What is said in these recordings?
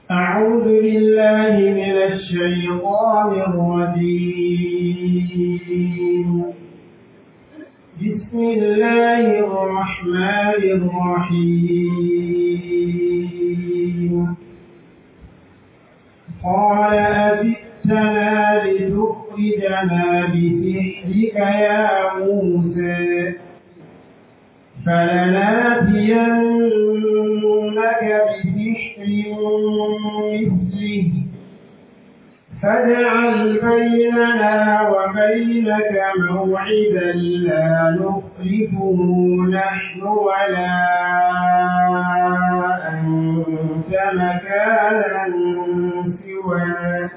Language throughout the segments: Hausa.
أعوذ بالله من الشيطان الرجيم. بسم الله الرحمن الرحيم. قال أجئتنا لتخرجنا بسحرك يا موسى فلنأتينك بسحر مثله فاجعل بيننا وبينك موعدا لا نخلفه نحن ولا أنت مكانا سواه.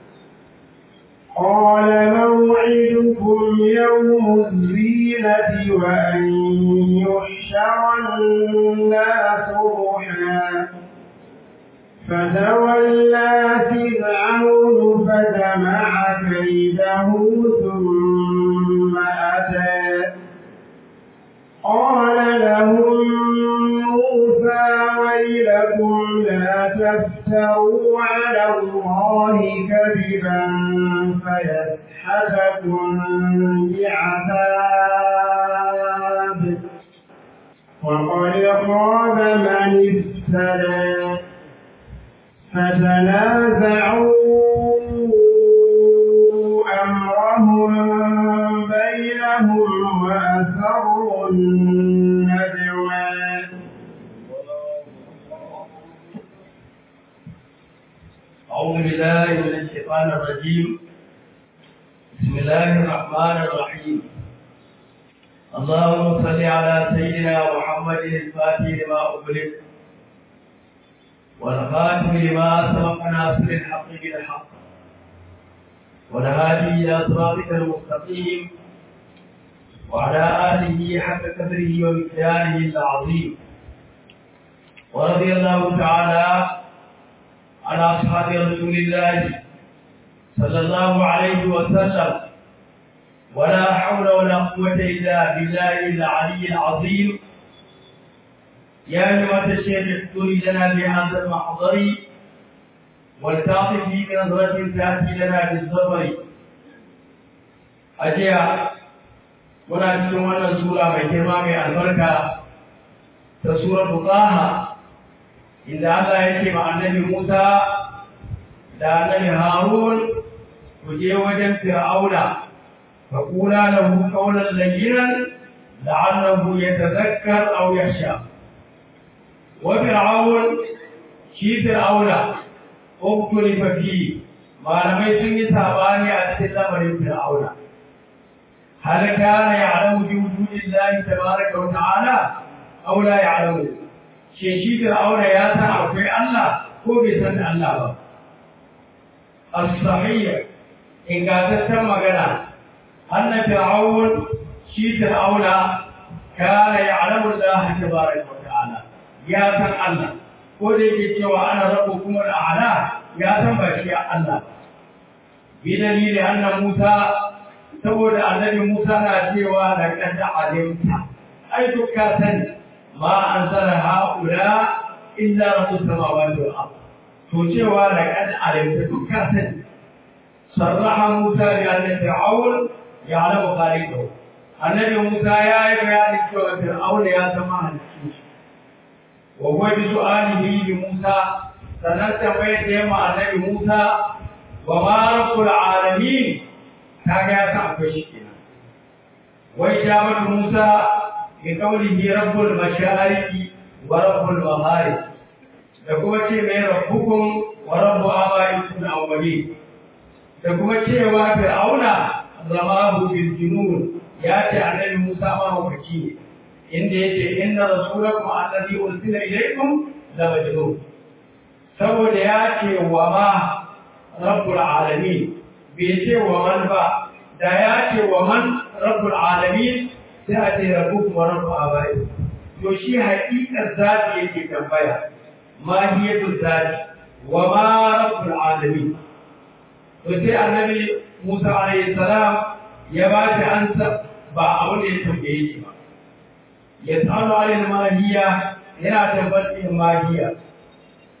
قال موعدكم يوم الزينة وأن يحشر الناس ضحى فتولى فرعون فجمع كيده ثم أتى قال لهم موسى ويلكم لا تفتروا على الله كذبا فيسحتكم بعذاب وقد خاب من افترى. فتنازعوا أمرهم بينهم وأسروا النجوى. أعوذ بالله من الشيطان الرجيم. بسم الله الرحمن الرحيم. اللهم صل على سيدنا محمد الفاتح لما أغلق والخاتم لما سبق ناصر الحق بالحق والهادي إلى صراطك المستقيم وعلى آله حق قدره ومقداره العظيم. ورضي الله تعالى عن أصحاب رسول الله صلى الله عليه وسلم ولا حول ولا قوة إلا بالله العلي العظيم. يا أيها الشيخ احضري لنا بهذا المحضر والتعطفي بنظرة تأتي لنا بالظفر. أجيا muna cikin wannan sura mai girma mai albarka ta suratul Taha, inda Allah yake ma annabi Musa da annabi Harun ku je wajen Fir'auna fa qula lahu qawlan layyinan la'allahu yatadhakkar aw yakhsha. wa Fir'aun shi Fir'auna ukhtulifa fi malamai sun yi sabani a cikin lamarin Fir'auna. هل كان يعلم بوجود الله تبارك وتعالى أو لا يعلم؟ شيء فرعون يا سعى في الله هو بيسن الله. الصحيح إن قالت مغنى أن فرعون شيء فرعون كان يعلم الله تبارك وتعالى يا سن الله قل يجوا أنا ربكم الأعلى يا سن بشيء الله بدليل أن موسى saboda annabi Musa na cewa da kada alimta ai duka sani ma anzala haula illa rabbus samawati wal ard to cewa da kada alimta duka sani sarraha Musa ya da Fir'aun ya alamu khaliqo. annabi Musa ya yi bayani cewa Fir'aun ya zama hanci wa huwa bi su'alihi li Musa sanan tambayar da yamma annabi Musa wa ma rabbul alamin kaga ya san akwai shi kenan. wai jawab Musa bi qawlihi rabbul mashariqi wa rabbul magharib da kuma ce mai rabbukum wa rabbu abaikum al-awwalin da kuma cewa Fir'auna ramahu bil junun ya ce annabi Musa ma hukaci ne inda yake inna rasulakum alladhi ursila ilaykum la majnun saboda ya ce wa ma rabbul alamin bai ce wa man ba. da ya ce wa man rabbul alamin sai a ce rabbukum wa rabbu abai. to shi haƙiƙar zati yake tambaya ma hiyatul zati wa ma rabbul alamin. to sai annabi Musa alayhi salam ya ba shi ansa ba abin da ya tambaye shi ba. ya tsaro alayhi mahiya yana tabbatin mahiya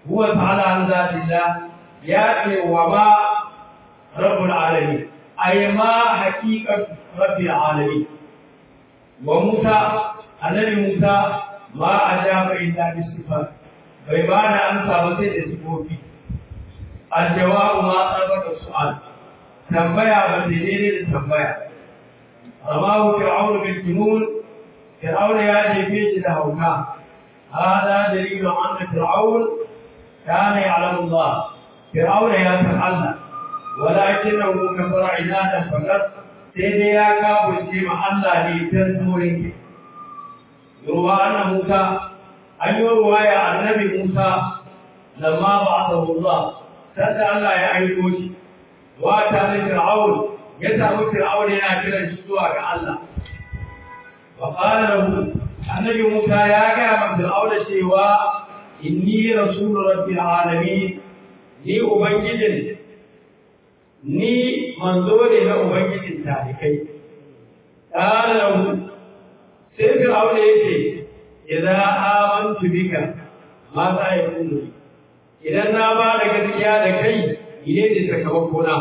huwa ta'ala an zatillah ya ce wa ma rabbul alamin ay ma haqiqat rabbil alamin wa Musa annabi Musa ma ajaba illa bi sifat bai ba da amsa ba sai da sifofi aljawabu ma sabaka su'al tambaya ba daidai da tambaya rawahu fir'aun bil junun fir'aun ya jefe shi da hauka hada dalilu anna fir'aun kana ya'lamu Allah fir'aun ya san Allah walakinahu kafara inadan faqat sai dai ya kafirce ma Allah ne dan tsorin ruwa anna Musa an yi ruwaya annabi Musa lamma ba'athahu Allah sai Allah ya aiko shi wa ta ne fir'aun ya samu fir'aun yana kiran shi zuwa ga Allah wa qala lahu annabi Musa ya ga ma fir'aun cewa inni rasulu rabbil alamin ni ubangijin ni manzo ne na ubangijin talikai qala lahu sai fir'aun ya ce idza amantu bika ma za ya kunu idan na ba da gaskiya da kai ine ne sakamako na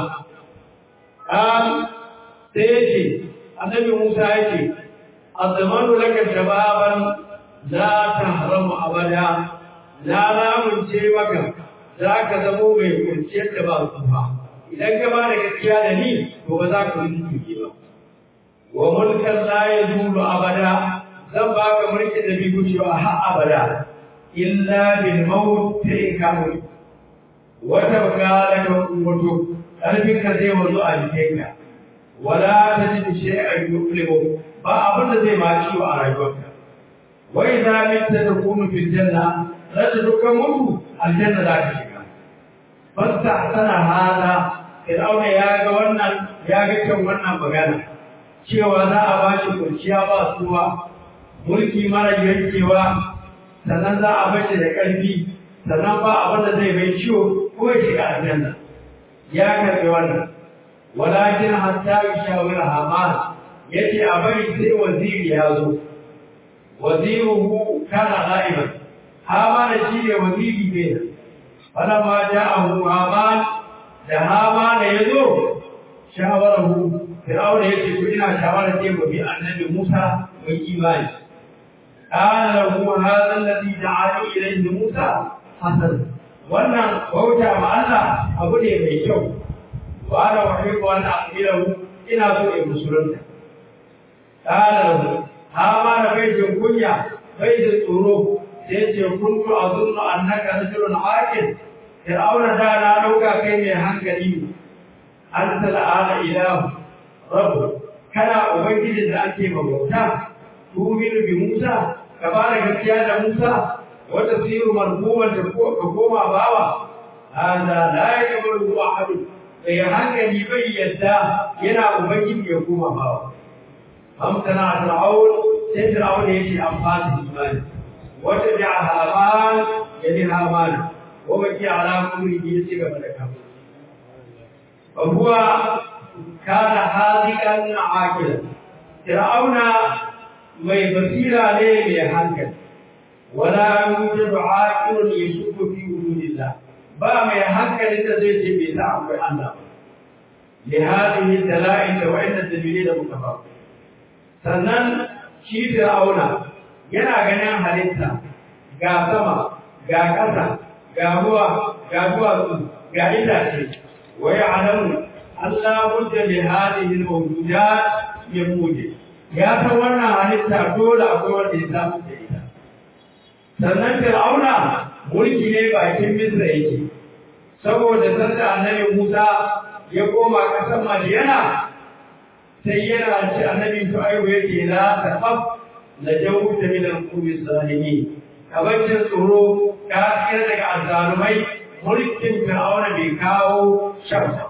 sai yace annabi Musa yace azmanu laka shababan la tahramu abada la lamunce maka zaka zamo mai kurciyar da ba su ba idan ka ba da gaskiya da ni to ba za ka rubuce ba wa mulkan la yazulu abada zan baka mulki da bi gucewa har abada illa bil maut sai ka mutu wata baka da mutu karfin ka zai wazo a jikinka wala tajidu shay'an yuqlibu ba abin da zai ma ciwo a rayuwarka wa idza mitta takunu fil janna rada dukkan mutu aljanna za ka shiga fasta sana hada fir'auna ya ga wannan ya ga kan wannan magana cewa za a ba shi kurciya ba suwa mulki mara yankewa sannan za a bace da ƙarfi sannan ba abin da zai mai ciwo ko ya shiga aljanna ya karɓi wannan walakin hatta yashawir haman yace a bari sai waziri ya zo waziruhu kana ghaiban haman shi ne waziri ne falamma ja'ahu haman da haman ya zo shawarahu fir'auna yace to ina shawara ce mu bi annabi Musa mai imani قال له هذا الذي دعاني إليه موسى حسن wannan bauta ma Allah abu ne mai kyau wa ana wahibu an aqbilahu ina so in musulunta qala ha ma na bai jin kunya bai da tsoro sai ce kuntu azunnu annaka rajulun aqil fir'auna da na dauka kai mai hankali anta la'ala ilahu rabb kana ubangiji da ake bauta tu'minu bi Musa ka fara gaskiya da Musa wata siru marhuman da ka koma bawa hada la yaqbalu ahad sai hankali bai yadda yana ubangiji ya koma bawa amtana fir'aun sai fir'aun yace amfani imani wata ja'a haman yadi haman wa baki ala kulli yace gaba da kafa huwa kana hadikan aqila fir'auna mai basira ne mai hankali wala yujadu aqilun yashku fi wujudillah ba mai hankali da zai ce bai sa akwai Allah ba li hadhihi dalail wa inna dalilin mutafa sannan shi fir'auna yana ganin halitta ga sama ga ƙasa ga ruwa ga duwatsu ga itace wa ya'lamu Allah budda li hadhihi al-mawjudat yamudi ya san wannan halitta dole akwai wanda ya samu da ita sannan fir'auna mulki ne bakin misra yake saboda sanda annabi Musa ya koma ƙasar Madiyana sai yana ce annabi Shu'aibu yake la taqaf la jawta min al-qawmi zalimin kabacin tsoro ka tsira daga azzalumai mulkin fir'auna bai kawo shan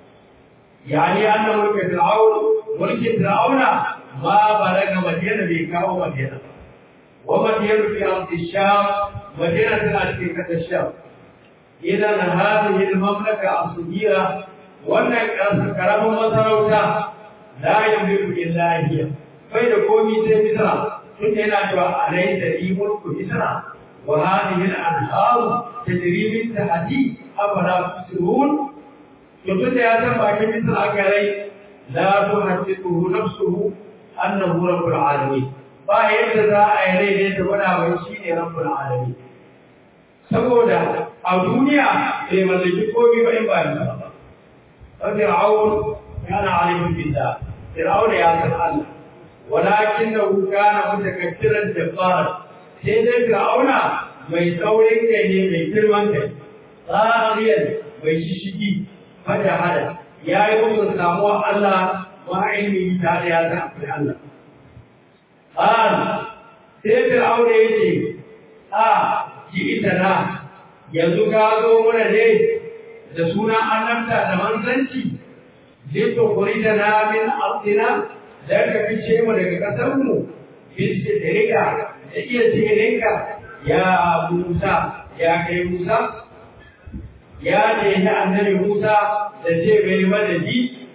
yani annabi mulkin fir'auna ما بلغ مدينة بيكاو مدينة ومدينة في أرض الشام مدينة الأشريكة الشام إذا هذه المملكة الصغيرة وأن كرم مصروتا لا يملك إلا هي فإذا قومي سيمسرا سننا جوا عليه لي ملك مصر وهذه الأنهار تجري من تحتي أفلا تبصرون يقول يا سبع مثل أكلي لا تحدثه نفسه أنه رب العالمين فإن ذا أيلي تبدا ويشين رب العالمين saboda a duniya bai mallaki komai ba in ba ya ba Fir'aun kana alimin billah Fir'aun ya san Allah walakinahu kana mutakabbiran jabbaran sai dai Fir'auna mai saurin kai ne mai girman kai tsariyar mai shishigi fada hada yayi musu samuwa Allah wa ilmi ta da ya san Allah sai Fir'auna yace ji ita na yanzu ka zo mana ne da sunan annabta da manzanci zai to kuri da na min ardina da ka fice mu daga kasar mu fice da riga da iya tsirinka ya Musa ya kai Musa ya ne da annabi Musa da ce bai madadi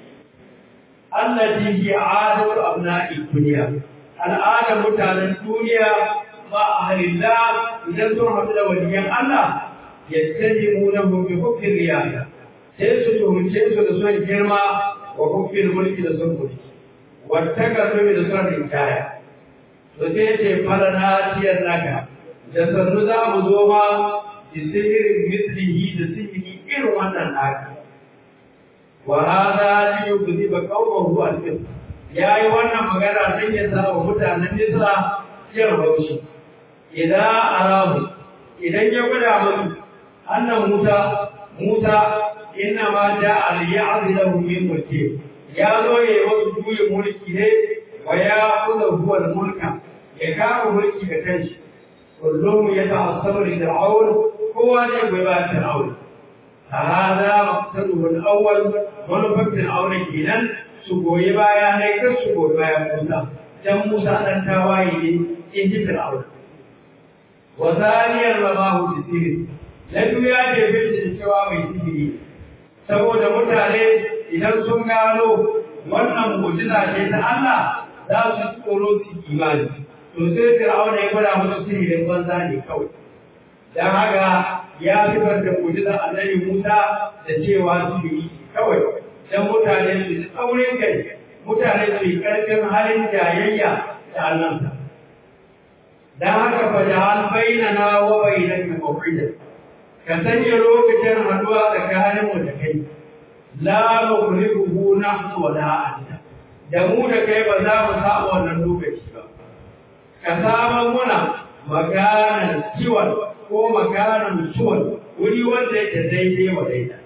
allati hi adatu abna'i dunya al'ada mutanen duniya ma ahlillah idan sun haɗu da waliyan Allah yattajimunahum bi hukmi riyada sai su tuhunce su da son girma wa hukmi mulki da son mulki wattakazu da son rinkaya to sai ce falana tiyar naka da sannu za mu zo ma bi sihirin mislihi da sihiri irin wannan naka wa hada li yukziba qawmuhu al-kif yayi wannan magana dan ya sa wa mutanen Misra ciyar haushi idan ya gwada musu annan Musa inna ma ja'a liya'zilahu min mulki ya zo ya wasu juye mulki ne wa ya kula huwa mulka ya kama mulki da kanshi kullum ya ta'assabu li fir'aun kowa ne bai ba fir'aun hada maqsaduhu al-awwal wani faktin aure kenan su goyi baya ne kar su goyi baya Musa dan tawaye ne in ji fir'aun وثانيا رماه بالسحر لكن ya jefe shi cewa mai sihiri saboda mutane idan sun gano wannan mu'jiza ce ta Allah za su tsoro su imani to sai Fir'auna ya gwada musu sihirin banza ne kawai dan haka ya fitar da mu'jizar Annabi Musa da cewa sihiri kawai dan mutane su tsaurin kai mutane su yi karfin halin jayayya da Allah dan haka fa ja'al bainana wa bainaka maw'ida ka sanya lokacin haduwa tsakanin mu da kai la nukhliquhu nahnu wa la anta da mu da kai ba za mu samu wannan lokaci ba ka saba muna maganar ciwon ko maganar ciwon wuri wanda yake daidai wa daida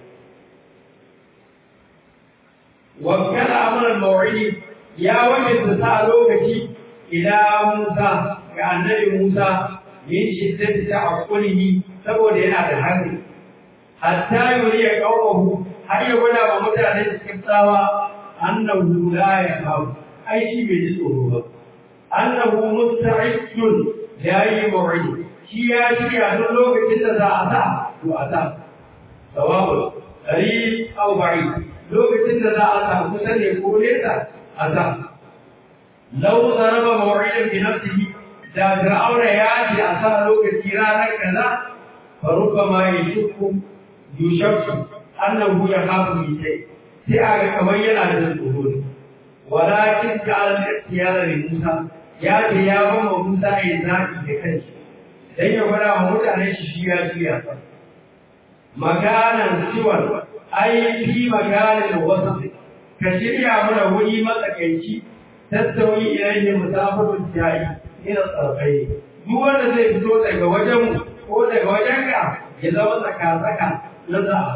wa kana amran maw'idi ya wajin sa lokaci ila Musa ga annabi Musa min shiddati ta'aqqulihi saboda yana da hankali hatta yuriya qawmuhu har ya gwada wa mutane cikin tsawa annahu la yakhaf ai shi bai ji tsoro ba annahu musta'idun yayi maw'id shi ya shirya duk lokacin da za a sa to a sa sawabu qarib aw ba'id lokacin da za a sa kusa ne ko nesa a sa law zaraba maw'idan bi nafsihi da fir'auna ya ji a sa lokaci ranar kaza فربما يشك أنه يخاف من شيء سيأغا كمان ينادى الظهور ولكن جعل الاختيار لموسى ياتي يا موسى يزاكي بكنش dan ya fara wa mutane shi ya maganan ciwon ai fi maganan wasu ka shirya mana wuri matsakaici tattauni ilayhi musafatun jayi ila tsarkai duk wanda zai fito daga wajen ko daga wajenka ya zama tsaka-tsaka na za'a.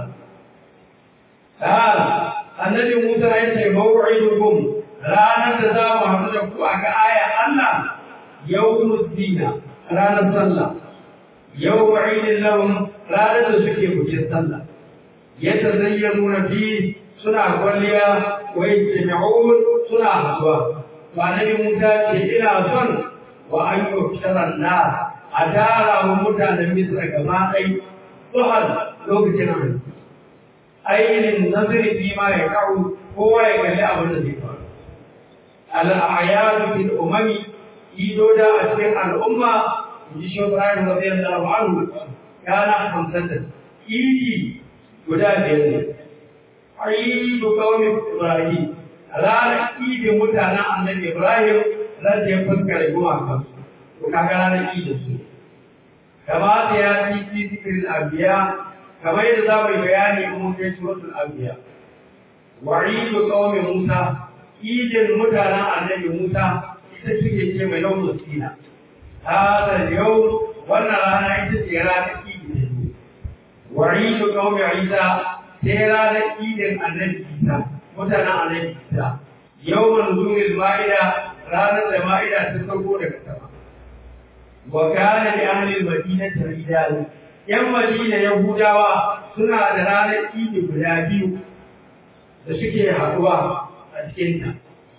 Annabi Musa ya ce, mawu'idukum ranar da za mu haɗu da ku a ga aya Allah, yau musdina ranar sallah, yau wa'idin lahum ranar da suke bukin sallah. Yadda zayyanu na fi suna kwalliya, wai jami'un suna hasuwa. Annabi Musa ce, ina son wa an yi sharar na a tara wa mutanen Misra gaba ɗai tsohon lokacin hannu. Ainihin nazirin bima ya kawo kowa ya kalli abin da zai faru. Al'ayyar fil umami idoda a cikin al'umma ji shi Ibrahim radiyallahu anhu kana hamsatan idi guda biyar ne aidu qaumi Ibrahim ranar idin mutanen annabi Ibrahim ran da ya fuskare gumaka to kaga ranar idin su kama da ya ci zikirin anbiya kamar yadda za mu yi bayani in mun kai suratul anbiya wa idu qaumi Musa idin mutanen annabi Musa ita suke ce mai yawmul sina hada yau wannan rana ita ce ranar idin wa idu qaumi Isa sai ranar idin annabi Isa mutanen annabi Isa yawmul nuzulil ma'ida ranar da ma'ida ta sauko daga sama wa kana li ahli al-madinati rijal yan madina yahudawa suna da ranar idi guda biyu da suke haduwa a cikin ta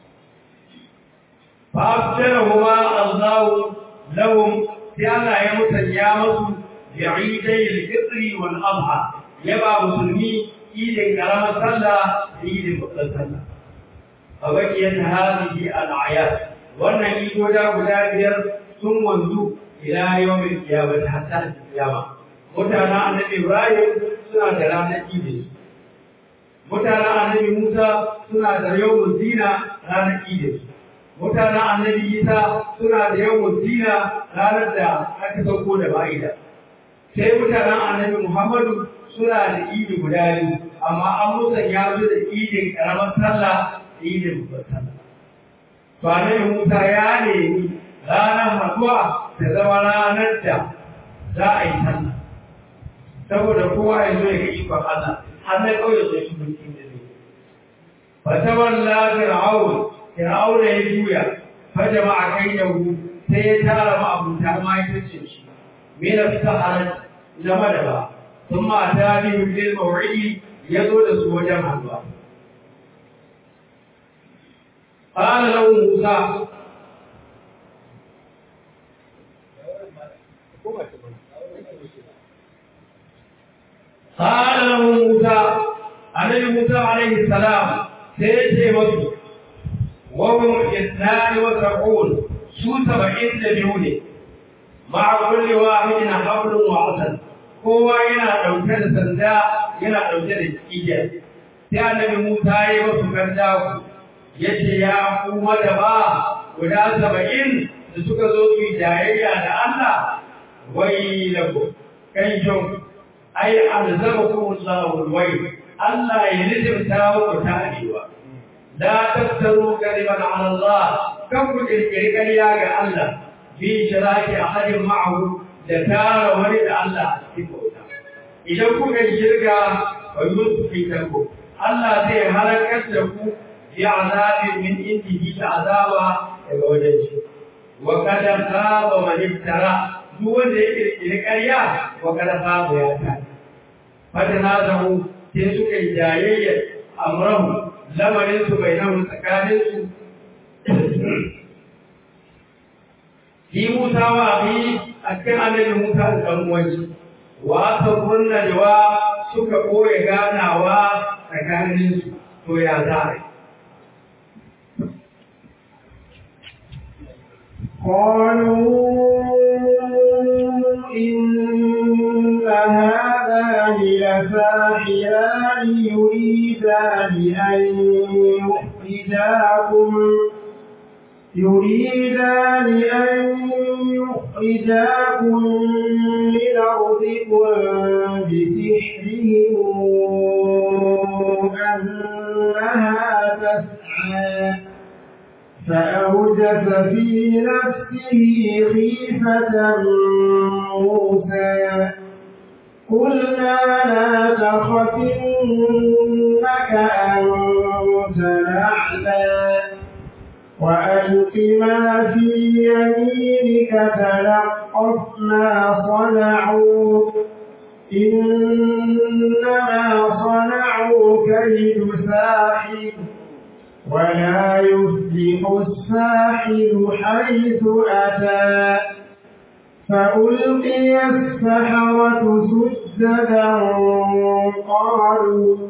fa aftarahuma Allah lahum sai Allah ya musanya musu bi'idai al-fitr wal adha yaba musulmi idin karamar sallah da idin babbar sallah a bakiyar hadhihi al-ayat wannan idoda guda biyar sun wanzu ila yawmin qiyamah hatta qiyama mutanen annabi Ibrahim suna da ranar idin mutanen annabi Musa suna da yawmul zina ranar idin mutanen annabi Isa suna da yawmul zina ranar da aka sauko da ba'ida sai mutanen annabi Muhammadu suna da idi guda biyu amma an musanya su da idin karamar sallah da idin babbar sallah to annabi Musa ya nemi ranar haɗuwa ta zama ranar da za a yi sallah saboda kowa ya zo ya ga ikon Allah har na kauye sai shi mulkin da zai fa tawalla fir'aun ya juya fa jama'a kaidahu sai ya tara ma abuta ma ya tace shi me la fitaharat zama da ba ثم أتى بهم للموعد يزول سوجا حلوى قال له موسى النبي موسى عليه السلام سيجي مصر وهم 72 سو 72 مع كل واحد حبل وعسل kowa yana ɗauke da sanda yana ɗauke da igiya sai annabi Musa ya yi wasu garda yace ya kuma da ba guda 70 da suka zo su jayayya da Allah wai lahu kai jon ai alzamukum Allahu wai Allah ya nizimta ku ta'diwa la taftaru kaliman ala Allah kan ku kirkiri ƙarya ga Allah bi shiraki ahadin ma'ahu da tara wani da Allah a cikin bauta idan kuka shirka wa yusfi tanku Allah zai halakar da ku bi azabin min indihi da azaba daga wajen shi wa kada khaba man iftara duk wanda ya kirkiri ƙarya wa kada khaba ya ta fadana zahu sai suka yi jayayya amrahu lamarin su bainahu tsakanin su fi Musa wa fi akan annabi Musa da ɗan uwanci wa sabrun najwa suka koyi ganawa tsakanin su to ya zai قالوا إن هذان لساحران يريدان أن يخرجاكم من أرضكم بسحرهم أنها تسعى فأوجس في نفسه خيفة موسى قلنا لا تخف إنك أنت الأعلى وألق ما في يمينك تلقف ما صنعوا إنما صنعوا كيد ساحر ولا يفلح الساحر حيث أتى فألقي السحرة سجدا قالوا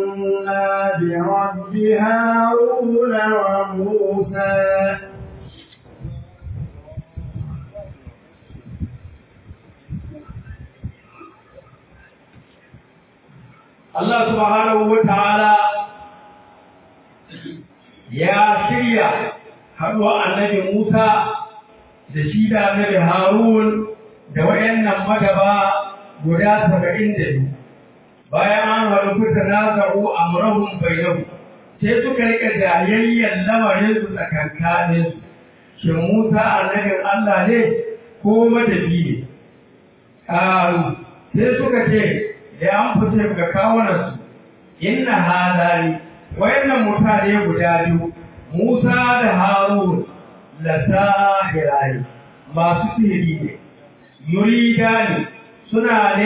آمنا برب هارون وموسى Allah subhanahu wa ta'ala ya shirya haɗuwa annabi Musa da shi da annabi Harun da wayannan madaba guda 72 bayan an harukuta nasaru amrahum bainahu sai suka rika jayayyan lamarin su tsakankanin su shin Musa annabin Allah ne ko madabi ne sai suka ce da an fita ga kawunansu inna hadani wayannan mutane guda biyu Musa da Harun la sahirani masu sihiri ne yuridani suna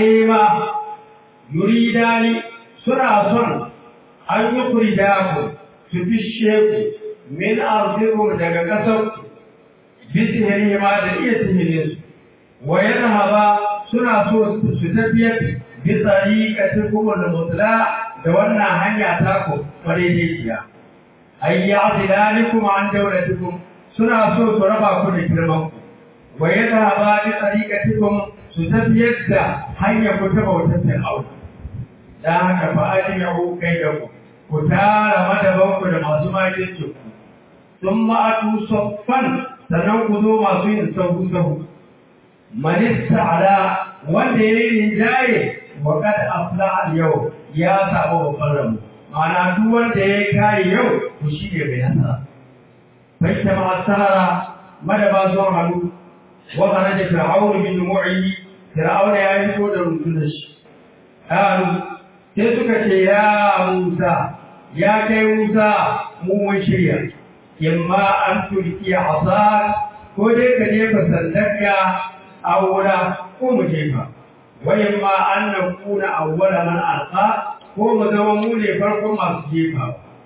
son an yi kuridaku su fishe ku min arzikum daga ƙasar bi sihiri ma da iya sihirinsu wayan haba suna so su tafiyar bi tsariƙatin al-mutla da wannan hanya ta ku madaidaiciya ay ya'dilanikum an dawlatikum suna so su raba ku da girman ku wa yadhaba bi tsariƙatikum su tafiyar da hanya ku ta bautar Fir'aun dan haka fa ajmi'u kaydakum ku tara madaban ku da masu makirci ku thumma atu saffan sanan ku zo masu yin sahu manista'ala wanda yayin jaye وقد أفلح اليوم يا سابو قرم أنا دول ده كاي يوم وشيء بيننا فاجتمع السهرة ماذا بازون هلو وخرج فرعون بجموعه فرعون يعيشون رسولش قالوا تسكت يا موسى يا كي موسى مو شيء إما أن تلقي عصاك كودك كيف سندك أولا قوم جيبا وإما أن نكون أول من ألقى هو مدومون لفرق مصجيبا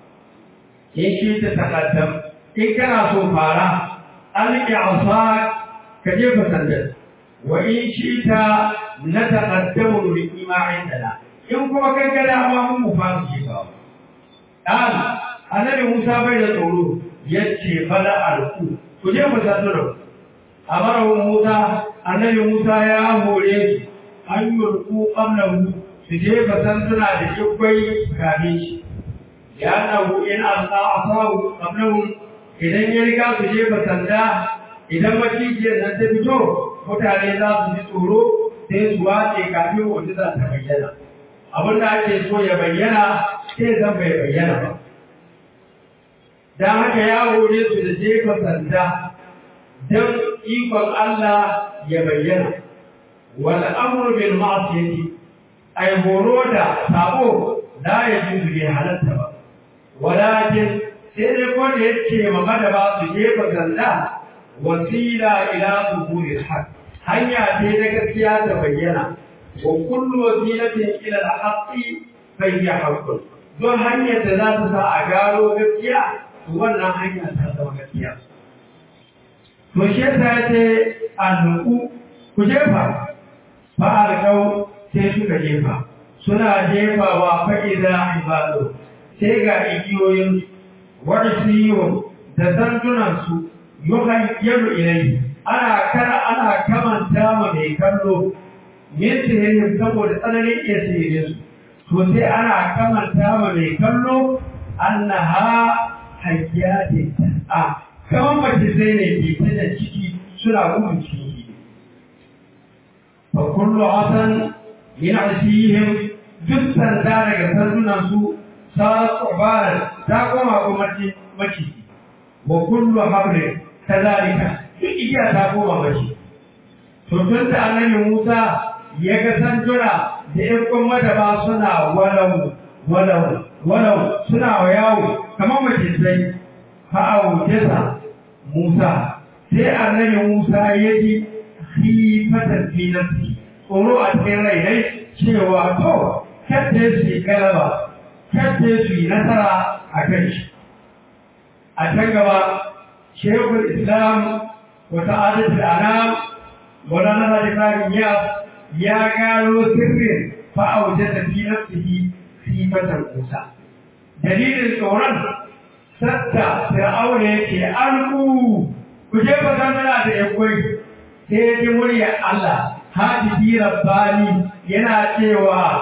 إن شئت تقدم إن كان صفارا ألقي عصاك كجيب سندس وإن شئت نتقدم لما عندنا إن كما كان كده أمام مفاسجيبا قال أنا لموسى بين الأولو يتشي فلا ألقو كجيب سندس أمره موسى أن لموسى يا موليس an yurku qablahu su jefa sanduna da jibbai kafin shi ya nahu in alqa asahu qablahu idan ya riga su jefa sanda idan macijiyar nan ta fito mutane za su ji tsoro sai su wace kafin wanda za ta bayyana abin da ake so ya bayyana sai zan bai bayyana ba dan haka ya hore su da jefa sanda dan ikon Allah ya bayyana والأمر بالمعصية أي برودا سابو لا يجوز بحالتها ولكن سيكون يتشي مغدبا سجيب زندا وسيلة إلى ظهور الحق هيا تيدك سياسة بينا وكل وسيلة إلى الحق فهي حق دو هيا تزاسة أقالوا بكيا وانا هيا تزاسة بكيا وشيسة أنه كجيبا fa'alƙau sai suka jefa suna jefawa fa'iza ibado sai ga igiyoyin warsiyo da sandunansu yuhayyaru ilai ana kamanta ma mai kallo min sihirin saboda tsananin iya sihirinsu to sai ana kamanta ma mai kallo annaha hayyatin a kaman mace sai ne ke ta da ciki suna gudun ciki فكل عصا من عصيهم جثا ذلك سرنا سوء صارت عبارا تقوم أمتي مشي وكل حبل كذلك إجا تقوم مشي فتنت أن موسى يكسن جنا لإبقى مدبا سنا ولو سنا وياو كما مشي سي فأوجز موسى سي أن موسى يجي khifatan fi nafsi tsoro a cikin rai dai cewa to kadda su galaba kadda su nasara a kan shi a can gaba shekul islam wa ta'adatul anam maulana da ya gano sirrin fa'aujata fi nafsihi khifatan musa dalilin tsoron sadda fir'auna yake alku ku je ba zamana da yakwai sai ji muryar Allah hadisi rabbani yana cewa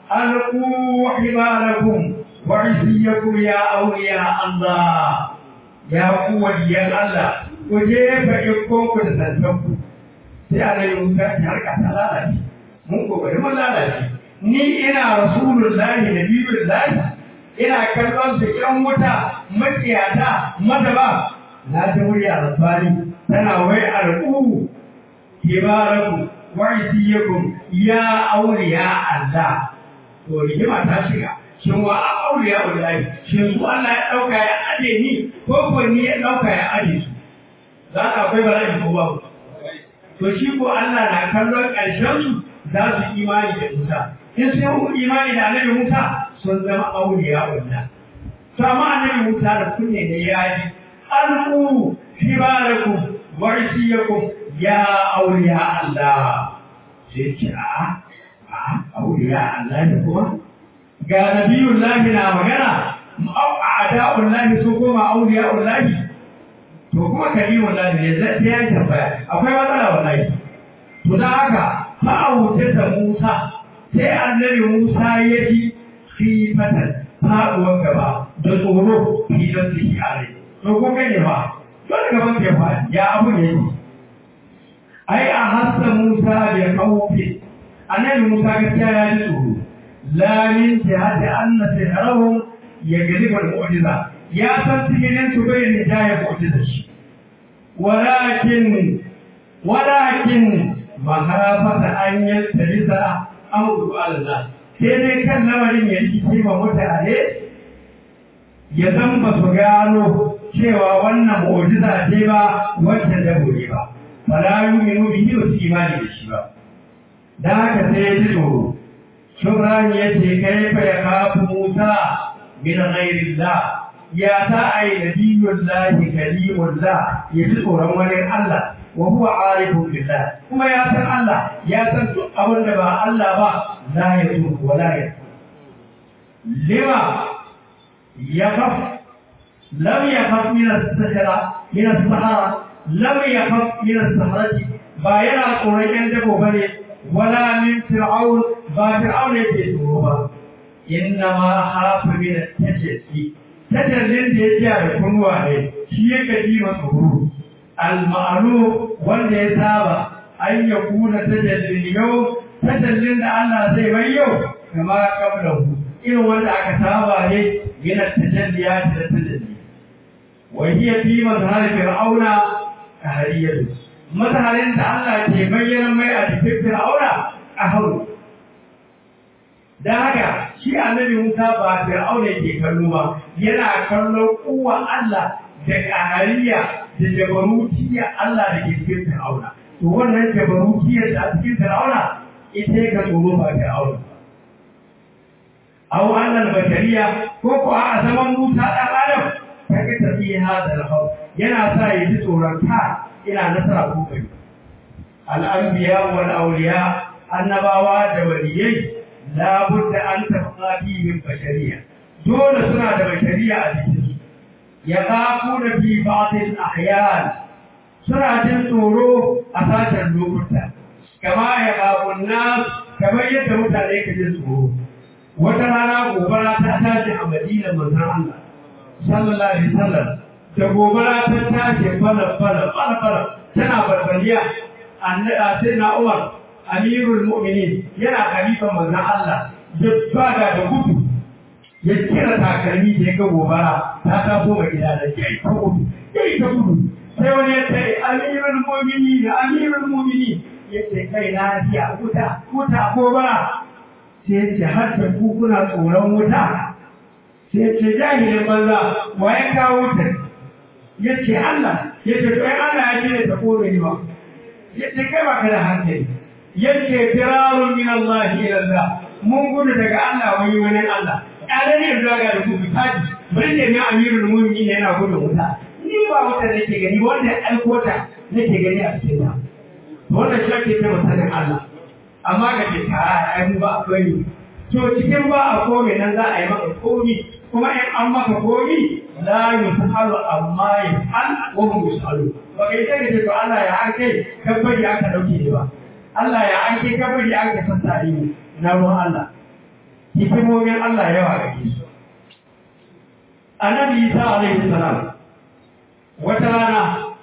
alqu hibalakum wa isiyakum ya awliya Allah ya ku waliyan Allah ku jefa ikkonku da santanku sai annabi Musa ya harka ta lalace mun kokari mun lalace ni ina rasulullahi nabiyullahi ina kallon su yan wuta makiyata madaba na ta wuri a rabani tana wai alqu hibalakum wa isiyakum ya awliya Allah to rigima ta shiga shin wa auliya wallahi shin su Allah ya dauka ya aje ni ko ko ni ya dauka ya aje su za ka akwai bala'i ko babu to shi ko Allah na kallon karshen su za su imani da Musa in sun imani da Annabi Musa sun zama auliya wallahi to amma Annabi Musa da kunne ne ya yi alqu hibarakum wa isiyakum ya auliya Allah sai ce a auliya Allah ne kuma ga nabiyun lahi na magana a'da'un lahi su kuma auliya'un lahi to kuma kalimun lahi ne zai ya tambaya akwai matsala wallahi to dan haka fa auta da Musa sai annabi Musa ya ji khifatan faduwar gaba da tsoro fitan da shi to ko kai ne ba dole gaban ke fa ya abu ne ai a hasa Musa da kaufi annabi Musa gaskiya ya ji tsoro لا من جهة أن سحرهم يجلب المعجزة يا تنتهي بين جاية معجزة ولكن مخافة أن يلتبس أمر على الله sai kan lamarin ya rikice ma mutane ya zamba su gano cewa wannan mu'jiza ce ba wacce da gobe ba fala yu'minu bihi wa imani da shi ba da haka sai ya ji tsoro شبران يتي كيف يخاف موسى من غير الله يا تاعي نبي الله كريم الله يذكر من الله وهو عارف بالله كما يا سن الله يا سن أول با الله با لا يتوب ولا يتوب لما يخاف لم يخاف من السحرة لم يخاف من السحرة باينا قرية دبو بني ولا من فرعون فرعون يجدوها إنما خاف من التجلي تجلي يجعل كنوا عليه شيء كثير مكروه المعلوم واليتابع أن يكون تجلي اليوم تجلي الله زي ما يوم كما قبله إن وضع كتابة من التجليات للتجلي وهي في مظهر فرعون كهرية mutanen da Allah ke bayyana mai a cikin Fir'auna a hauri. Dan haka shi annabi Musa ba Fir'auna ke kallo ba, yana kallon kuwa Allah da ƙahariya da jabarutiya Allah da ke cikin Fir'auna. To wannan jabarutiyar da a cikin Fir'auna ita ga tsoro ba Fir'auna. Au annal bashariya ko ko a zaman Musa ɗan Adam ta ga tafiya da rahau yana sa ya ji tsoron ka ina nasara ko kai al-anbiya wal awliya annabawa da waliyai la budda an tabqa fihim bashariya dole suna da bashariya a cikin su ya qafu da fi ba'd al-ahyan suna jin tsoro a sashen lokuta kama ya qafu nas kamar yadda mutane ke jin tsoro wata rana gobara ta tashi a Madina manzon Allah sallallahu alaihi wasallam da gobara ta tashi fala tana barbaliya sai na Umar amirul mu'minin yana khalifa manzon Allah ya bada da gudu ya kira takalmi da ga gobara ta taso ga gida da kai ta gudu sai wani ya ce amirul mu'minin yace kai na ji a wuta gobara sai ce har da ku kuna tsoron wuta sai ce jahilin banza wa ya kawo ta yace Allah yace to ai Allah ya ce ta kore ni ba yace kai ba ka da hankali yace firarun min Allah ila Allah mun gudu daga Allah wani Allah ƙarare da ga da ku fitaji bari ne mai amirul mu'minin yana gudu wuta ni ba wuta nake gani wanda alkota nake gani a cikin ta wannan shi ake ce mutanen Allah amma ga ce ta ai ba akwai to cikin ba a komai nan za a yi maka komi kuma in an maka komi la yusalu amma yafal wa hum yusalu ba kai sai da to Allah ya anke kabari aka dauke ni ba Allah ya anke kabari aka sassare ni na ruwan Allah hikimomin Allah yawa gare su. Annabi Isa alaihi salam wata rana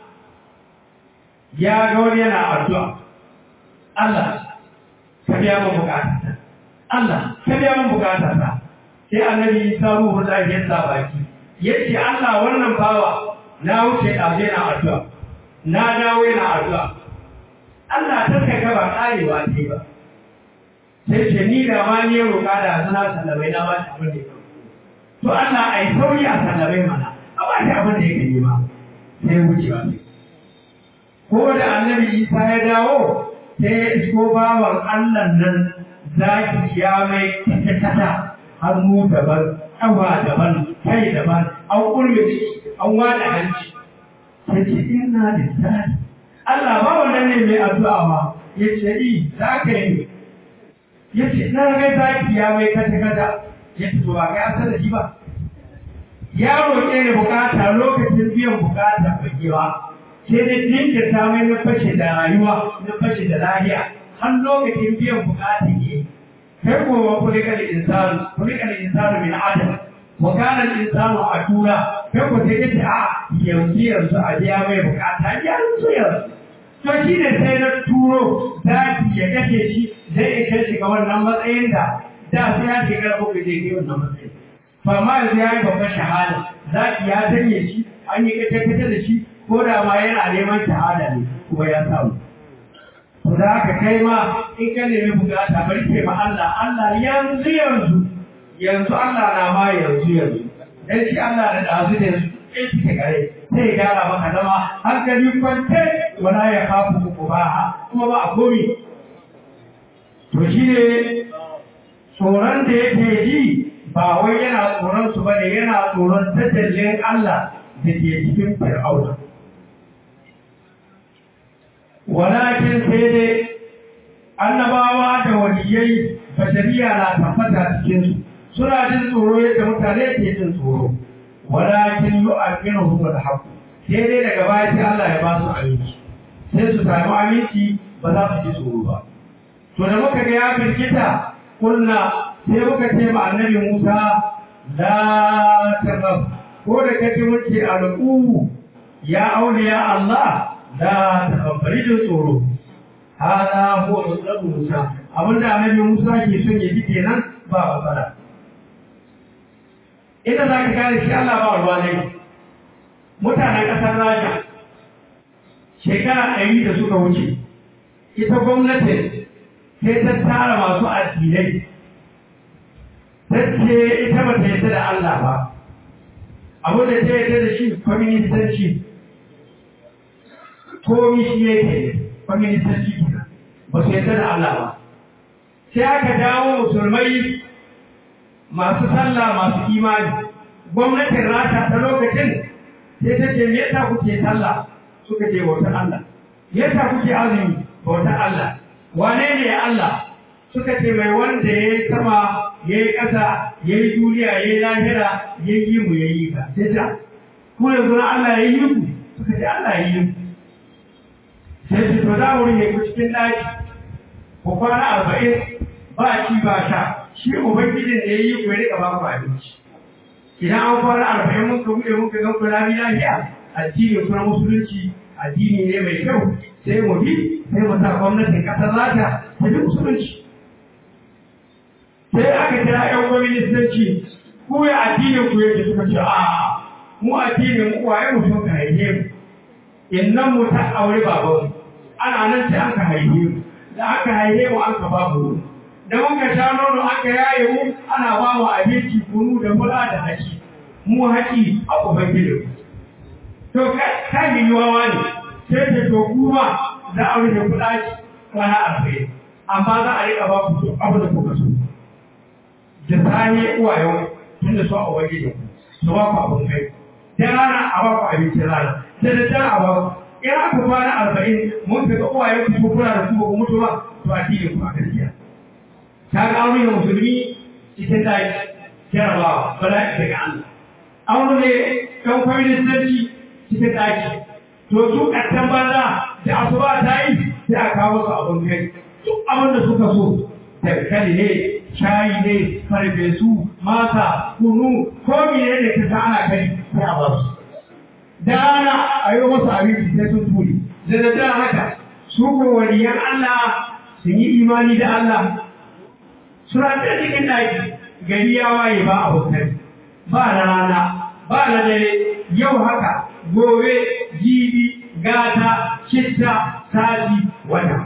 ya ga wani yana addu'a, Allah ka biya min bukatata, Allah ka biya min bukatata. Sai Annabi Isa ruhu da ya sa baki yace Allah wannan bawa na wuce ɗaje na addu'a, na dawo yana addu'a, Allah ta kai ba ƙarewa ce ba. Sai ce ni da ma ne roƙa da suna sallamai na ba shi abin da ya to Allah a yi sauri a sallamai mana a ba shi abin da ya gani ma sai wuce ba sai. Ko da Annabi Isa ya dawo sai ya isko bawan Allah nan zaki ya mai kata hannu daban, ƙafa daban, kai daban, an ƙurme an wada hanci. Sai ce ina da tsari. Allah ba wannan ne mai addu'a ma ya ce za ka yi. Ya ce na ga zaki ya mai kata ya ce ba ka yasa da shi ba. Ya roƙe ni bukata lokacin biyan bukata fagewa. Sai da jinkirta mai na fashe da rayuwa, na fashe da lahiya, har lokacin biyan bukata ke. Kai kuwa kulikal insanu min adam. وكان الإنسان عجولا فكو تجد yanzu a biya mai bukata yanzu to shi ne sai na turo zaki ya kashe shi zai ya kashe ga wannan matsayin da sai ya shiga ko je ga wannan matsayin fa ma ya yi babban shahada zaki ya danye shi an yi kace da shi ko da ma yana neman shahada ne kuma ya samu to da haka kai ma in ka nemi bukata barke ma Allah yanzu Allah na ma yanzu dan shi Allah da dazu da yanzu sai kike gare sai gara maka zama hankali kwance wala ya kafu kubaha kuma ba a komi to shi ne tsoron da yake ji ba wai yana tsoron su bane yana tsoron tajallin Allah da ke cikin Fir'auna walakin sai dai annabawa da waliyai bashariya na tabbata cikin su suna jin tsoro yadda mutane ke jin tsoro walakin yu'minuhum al-haqq sai dai daga baya sai Allah ya ba su aminci sai su samu aminci ba za su ji tsoro ba to da muka ga ya firgita kulna sai muka ce ma annabi Musa la tarab ko da kace muke alqu ya auliya Allah la takabbari da tsoro hada huwa mutsabu Musa abinda annabi Musa ke son ya ji kenan ba matsala ita za ka gane shi Allah ba ruwa ne mutanen ƙasar Raja shekara 100 da suka wuce ita gwamnatin sai ta tara masu addinai ta ce ita ba ta yadda da Allah ba abu da ta yadda da shi kwaministanci komi shi yake kwaministanci kina ba su yadda da Allah ba sai aka dawo musulmai masu sallah masu imani gwamnatin Rasha ta lokacin sai ta ce me yasa kuke sallah suka ce bautar Allah me yasa kuke azumi bautar Allah wane ne Allah suka ce mai wanda ya yi sama ya yi ƙasa ya yi duniya ya yi lahira ya yi mu ya yi ka sai ta ku yanzu na Allah ya yi ku suka ce Allah ya yi ku sai su to za mu rike ku cikin ɗaki ku kwana 40 ba ci ba sha shi ubangijin da ya yi ku ya rika ba ku abinci idan an kwana 40 muka buɗe muka ga ku lami lafiya addini kuma musulunci addini ne mai kyau sai mu bi sai mu sa gwamnatin ƙasar Rasha ta bi musulunci sai aka kira ƴan gwamnatisanci ku ya addinin ku yake suka ce a mu addinin mu waye mu sun ka haife mu innan mu ta aure baban ana nan sai aka haife mu da aka haife mu an ka babu da muka sha nono aka yaye mu ana ba mu abinci kunu da mula da haki mu haki a ubangiji to kai ni wawa ne sai da to kuma za a rufe kuɗaci kwana 40 amma za a rika ba ku abu da kuka so da sani uwaye tun da su a ubangiji su ba ku abun kai da rana a ba ku abinci rana da dare a ba ku in aka kwana 40 mun ga uwaye ku kula da su ba ku mutu ba to a dine ku a gaskiya ta ga aure musulmi cikin dai jarabawa bala'i daga Allah aure ne kan kwaminisanci cikin daki to su ƙartan banza da asuba ta yi sai a kawo su abin kai duk abin da suka so dankali ne shayi ne farfesu masa kunu ko mene ne ka ana kai sai a ba su da ana a yi masa abinci sai sun turi da daddare haka su ko waliyan Allah sun yi imani da Allah suna ta cikin ɗaki gari ya waye ba a hotel ba na rana ba na dare yau haka gobe jibi gata citta sati wata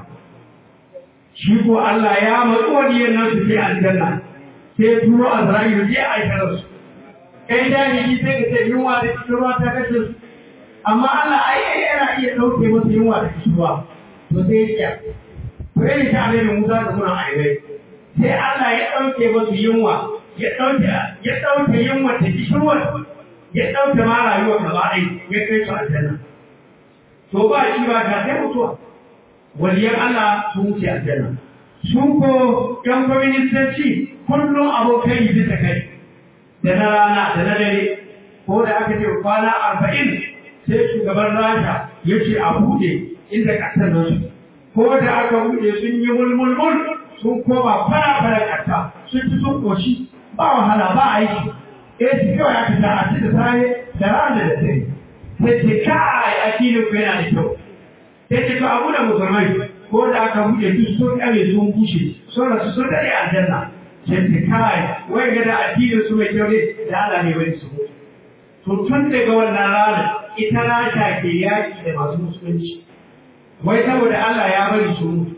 shi ko Allah ya matsu waliyan nan su ke aljanna sai turo Azra'ilu je aikata su kai jahili sai ka ce yunwa da kishirwa ta kashe su amma Allah ai yana iya ɗauke masa yunwa da kishirwa to sai ya to yayin ta Annabi Musa da suna aiwai sai Allah ya ɗauke masa yunwa ya ɗauke yunwa da kishirwa ya ɗauke ma rayuwa gaba ɗaya ya kai su aljanna to ba shi ba ta sai mutuwa waliyan Allah sun wuce aljanna su ko ƴan kwaministanci kullum abokai bisa kai da na rana da na dare ko da aka ce kwana 40 sai shugaban Rasha ya ce a buɗe inda ƙasar nan ko da aka buɗe sun yi mulmulmul sun koma fara ƙasa sun ci sun ƙoshi ba wahala ba aiki shi kawai aka ta a ci da safe da rana da dare sai ce kai addinin ku yana da kyau sai ce to abu da musulmai ko da aka buɗe duk sun ƙare sun bushe sun rasu sun dare aljanna sai ce kai wai ga da addinin su mai kyau ne da Allah ne wani su to tun daga wannan ranar ita Rasha ke yaƙi da masu musulunci wai saboda Allah ya bari su mutu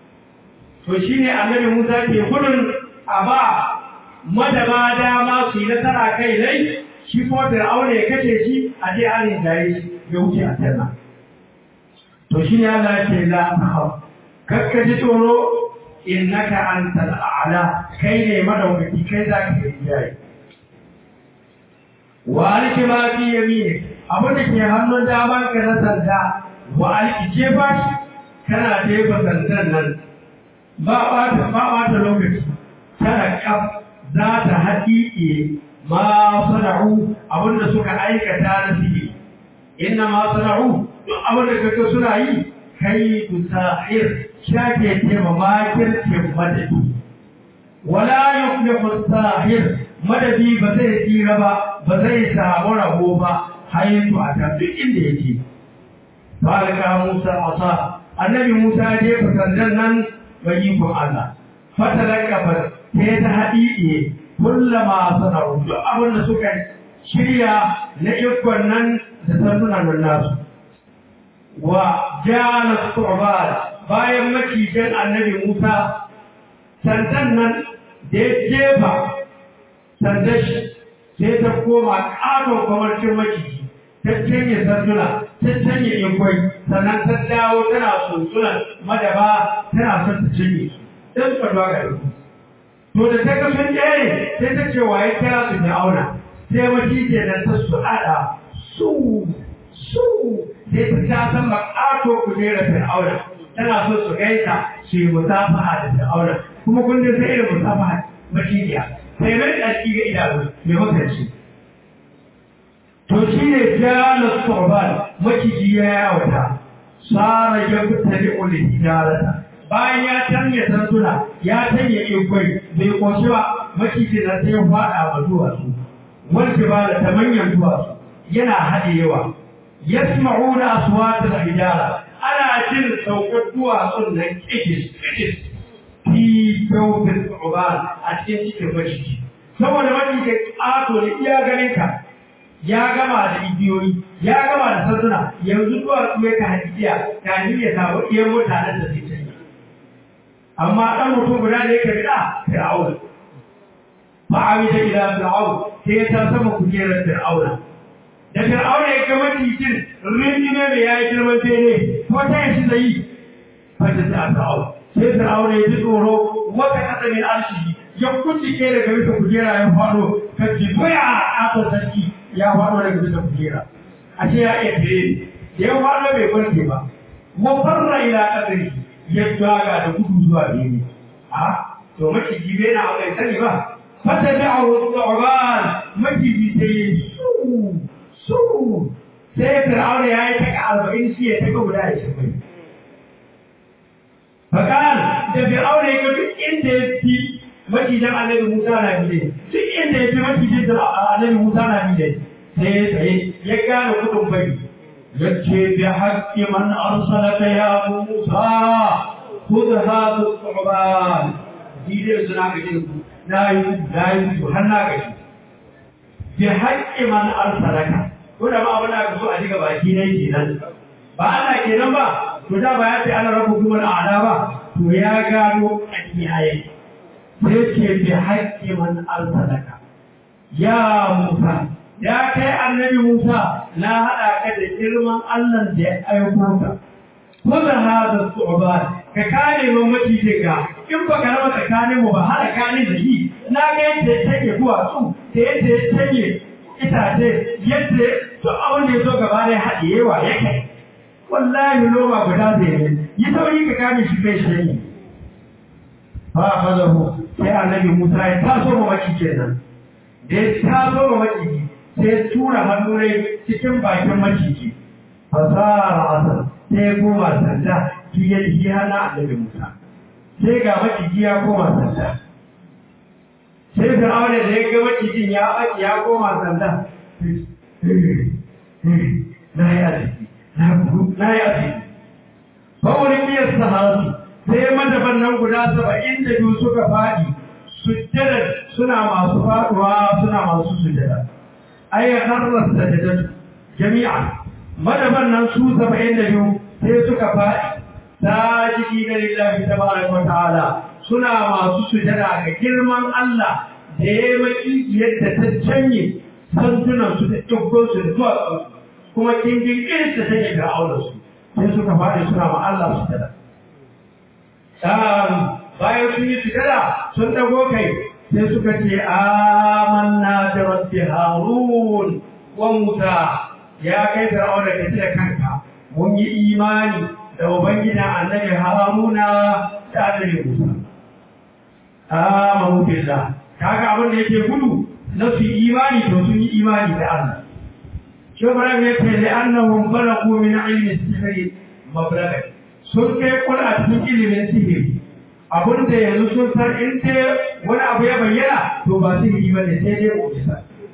to shine Annabi Musa ke gudun a ba madaba dama su yi nasara kai dai shi ko Fir'auna ya kace shi a je an dare shi ya wuce a tana to shine Allah ya ce la tahaf kakka ji tsoro innaka antal a'la kai ne madaukaki kai zaka yi jari wa alki ma fi yamini abin da ke hannun daman ka na sanda wa alki jefa shi kana jefa sandan nan ba ɓata lokaci tana kaf za ta haƙiƙe ma sana'u abin da suka aikata na suke inna ma sana'u duk abin da kaka suna yi kai tu sahir shake tema makircin madadi wala yuflihu sahir madadi ba zai tsira ba zai samu rabo ba haitu a kan duk inda yake falaka Musa asa annabi Musa je fasandan nan bai yi kun Allah fatalaka fa sai ta hadiye kullama sana'u duk abin da suka shirya na ikon nan da sandunan nasu wa jana tu'bal bayan makijan annabi Musa sandan nan da ya jefa sandan shi sai ta koma ƙato kwamarcin maciji ta canye sanduna ta canye ikwai sannan ta dawo tana sunsunan madaba tana son ta cinye su sai suka zuwa ga ɗauki to da ta kasan ɗaya sai ta ce waye kira su da auna sai macije nan ta su haɗa su sai ta ta san ƙato kujerar fir'auna tana so su gaita su yi musafaha da fir'auna kuma kun da sai irin musafaha macijiya sai mai ɗarki ga idanu mai makarci to shi ne jalar tsoron maciji ya yawata tsara ya fita da ulin hijarata bayan ya canye santuna ya canye ikwai bai koshi ba maciji na sai faɗa wa duwatsu wanda ba da ta manyan duwatsu yana haɗewa yasma'una aswatal hijara ana jin saukar duwatsun nan kikis fi jawfin tsoron a cikin cikin maciji saboda maciji ƙato ne iya ganin ka ya gama da igiyoyi ya gama da sanduna yanzu duwatsu ya ka hadiya ta hanyar samu iya mutanen da zai canyi amma ɗan mutum guda da ya ka bida fir'auna ma'awi da ila fir'aun sai ya ta sama kujerar fir'auna da fir'auna ya gama titin rindime mai ya yi girman bene ko ta yi shi zai yi fata ta fir'aun sai fir'auna ya ji tsoro wata kasa min arshi ya kuncike daga bisa kujera ya faɗo ka ji doya a ƙasar sarki ya faɗo daga bisa kujera a ce ya iya fere da ya faɗo bai farke ba mafarra ila ƙasari ya daga da gudu zuwa bene a to maciji bai na bai sani ba fata da a wasu tsoron maciji sai ya su sai fir'auna ya yi taka 40 shi ya taka guda 20 fakal da fir'auna ya ga duk inda ya fi macijin annabi Musa na bide duk inda ya fi macijin da annabi Musa na bide sai ya gane kudin bari yace bi haqqi man arsalaka ya Musa khudh hadha al-thuban dide suna ga din nayi har na gaji bi haqqi man arsalaka kuma ba abin da ka so a diga baki ne kenan ba ana kenan ba to da ba ya ce ana rabbukum al-a'la ba to ya gano akiyaye sai ce bi haqqi man arsalaka ya Musa ya kai annabi Musa na hada ka da girman Allah da ya aiko ka kuma hada su'ban ka kare mu macije ga in ba ka raba tsakanin mu ba har kane da yi na ga yadda take zuwa su da yadda take itace yadda to abin da yaso gaba ne hadiyewa yake wallahi loma guda zai yi sauri ka kame shi kai shi ne fa fazahu sai annabi Musa ya taso ma macije nan da ya taso ma macije sai tura hannu ne cikin bakin maciji fasara asal sai koma sanda kiyar hana annabi Musa sai ga maciji ya koma sanda sai Fir'auna da ya ga macijin ya koma sanda na yi asiri bawurin biyar saharatu sai madafan nan guda 72 suka faɗi sujjada suna masu faɗuwa suna masu sujjada ay kharrat sajadatu jami'an madaban nan su 72 sai suka faɗi sajidi lillahi tabaraka wa ta'ala suna masu sujada ga girman Allah da ya maki yadda ta canye santunan su da dukkan su da zuwa kuma kingin irin da take ga auren su sai suka faɗi suna ma Allah sujada bayan sun yi sujada sun dago kai sai suka ce amanna da rabbi harun wa musa ya kai fir'auna da da kanka mun yi imani da ubangijin annabi haruna da annabi musa amanu billah kaga abin da yake gudu na su imani to sun yi imani da Allah shobran ya ce li annahum balaghu min ilmi sihri mablagha sun kai kula cikin ilimin sihiri abun da yanzu sun san in dai wani abu ya bayyana to ba sihiri bane sai dai mu'jiza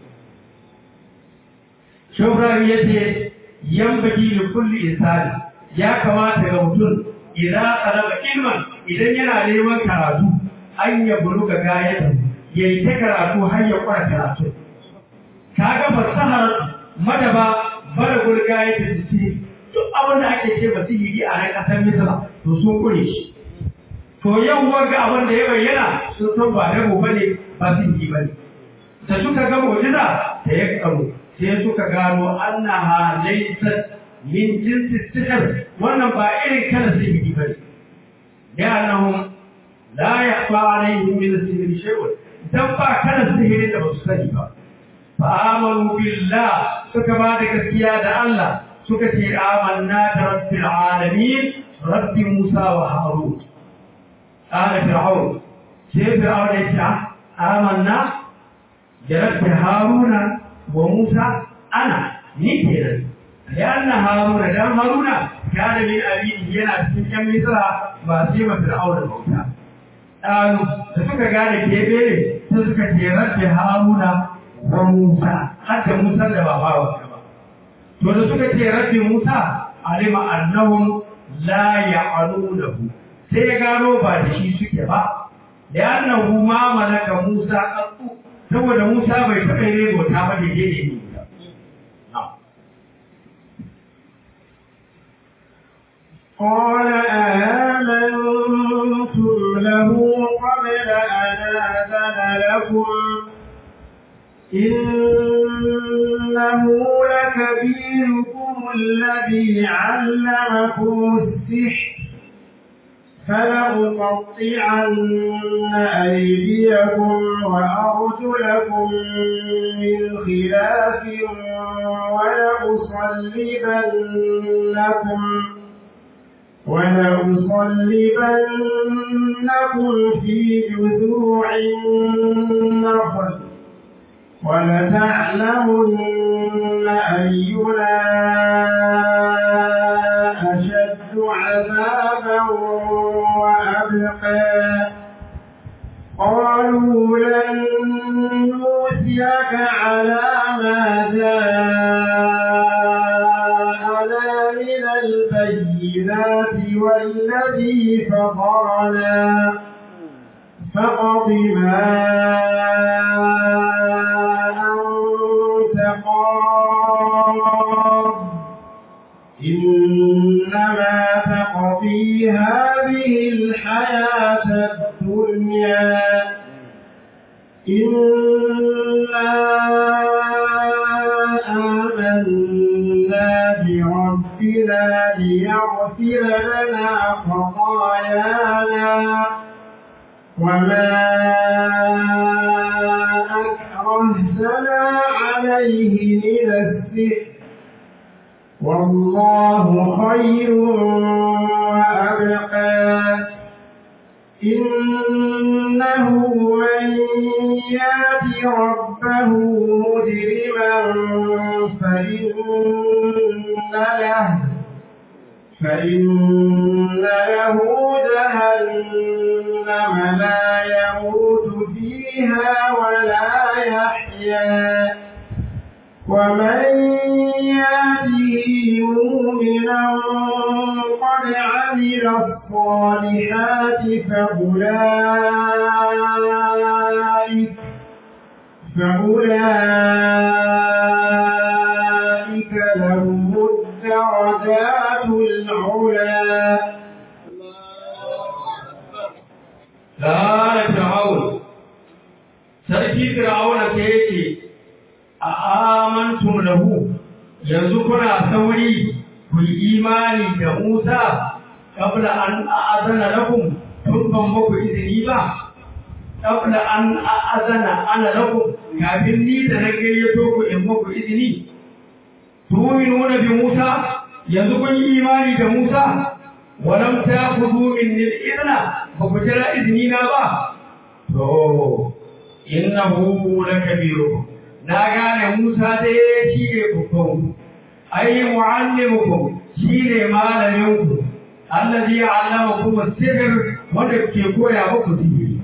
shobran ya ce yambaki li kulli insani ya kamata ga mutum idan talaba ilman idan yana neman karatu an ya buluga gayatan yayi ta karatu har ya kwara karatu kaga fasahar madaba bara gayatan ce duk abin da ake ce ba sihiri a nan kasar Misra to sun kure shi to yau wanga abin da ya bayyana sun san ba da gobe ne ba sihiri bane da suka ga mu'jiza da ya karo sai suka gano annaha laysat min jinsi sihr wannan ba irin kana sihiri bane da annahum la yakhfa alaihim min as-sihr shay'un dan ba kana sihiri da ba su sani ba fa amanu billah suka ba da gaskiya da Allah suka ce amanna da rabbil alamin rabbi Musa wa Harun qala fir'aun sai fir'aun ya ce amanna da rabbi Haruna wa Musa ana ni kenan لأن هارون كان من أبيه ينا cikin Misra ba sai ma Fir'auna bauta suka gane kebe sai suka ce rabbi Haruna wa Musa hatta Musa da baba wa to da suka ce rabbi Musa alima annahum la ya'lunahu sai ya gano ba da shi suke ba da annahu ma malaka Musa qattu saboda Musa bai taɓa yin bauta ba da yake ne قال آمنتم له قبل أن آذن لكم إنه لكبيركم الذي علمكم السحر فلأقطعن أيديكم وأرجلكم من خلاف ولأصلبنكم في جذوع النخل ولتعلمن أينا أشد عذابا وأبقى قال قالوا لن نؤثرك على ما جاءنا من البينات والذي فطرنا فاقض ما أنت قاض إنما تقضي هذه الحياة الدنيا إنا آمنا بربنا ليغفر لنا خطايانا وما أكرهتنا عليه من السحر والله خير وأبقى إنه من يأت ربه مجرما فإن له جهنم لا يموت فيها ولا يحيا ومن يأته مؤمنا قد عمل الصالحات فأولئك لهم الدرجات العلى. قال فرعون سركي فرعون كيتي آمنتم له yanzu kuna sauri ku yi imani da Musa qabla an a'azana lakum tun ban muku izini ba qabla an a'azana ana lakum kafin ni da na gayyato ku in muku izini tu'minuna bi Musa yanzu kun yi imani da Musa walam ta'khudhu minni al-idna ba ku jira izini na ba to innahu lakabirukum na gane Musa dai shi ne babban ai muallimukum shi ne malaminku allazi allamakum as-sihr wanda ke koya muku sihiri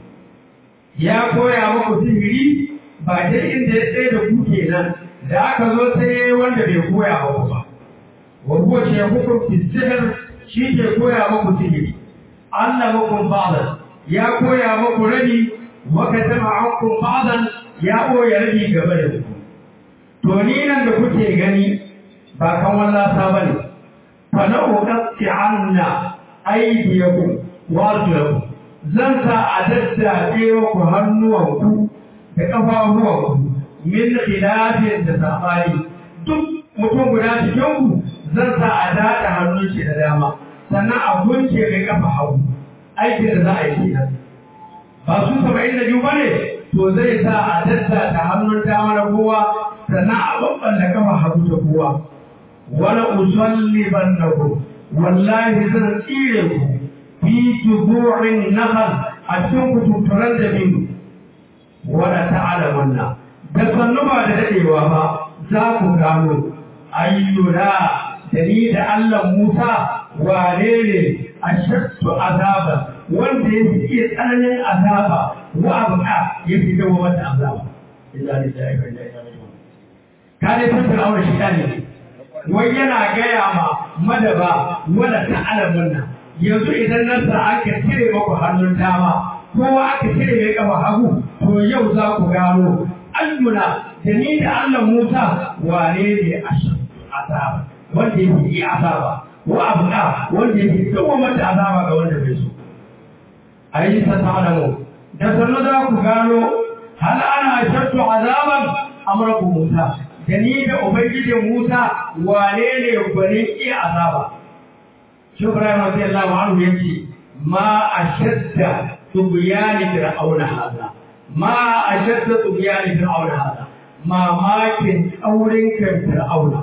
ya koya muku sihiri ba dai inda ya tsaye da ku kenan da aka zo sai wanda bai koya muku ba wa huwa shaykhukum fi-sihr shi ke koya muku sihiri allamakum ba'dan ya koya muku rabi wa katama ankum ba'dan ya ɓoye rabi gaba da ku to ni nan da kuke gani ba kan wallasa ba ne fa na uqatti anna aydiyakum wa arjulakum zan sa a daddace ku hannuwanku da ƙafafuwanku min khilafin da sabani duk mutum guda cikin ku zan sa a daɗa hannun shi da dama sannan a gunce mai kafa hagu aikin da za a yi kenan ba su 72 ba ne to zai sa a dadda ta hannun dama na kowa sannan a babban da kafa hagu ta kowa wala usalli bannaku wallahi zan tsire ku fi tubu'in nakhl a cikin kututturan da biyu wala ta'lamunna da sannu ba da dadewa ba za ku gano ayyuna da ni da Allah Musa wane ne ashaddu azaba wanda ya fi tsananin azaba wa abuka ya fi dawo mata azaba illa ni da ayyukan da ya ka dai san Fir'auna shi ne wai yana gaya ma madaba wala ta'alamun nan yanzu idan nan sa aka cire maku hannun dama ko aka cire mai kafa hagu to yau za ku gano ayyuna da ni da Allah Musa wane ne azaba wanda ya fi azaba wa abuka wanda ya fi dawo mata azaba ga wanda bai so ayi ta ta'lamu da sannu za ku gano hal ana ashaddu azaban amraku Musa da ni da ubangijin Musa wane ne gwanin iya azaba Ibrahim radiyallahu anhu yace ma ashadda tubyani fir'auna hada ma ashadda tubyani fir'auna hada mamakin auren kan fir'auna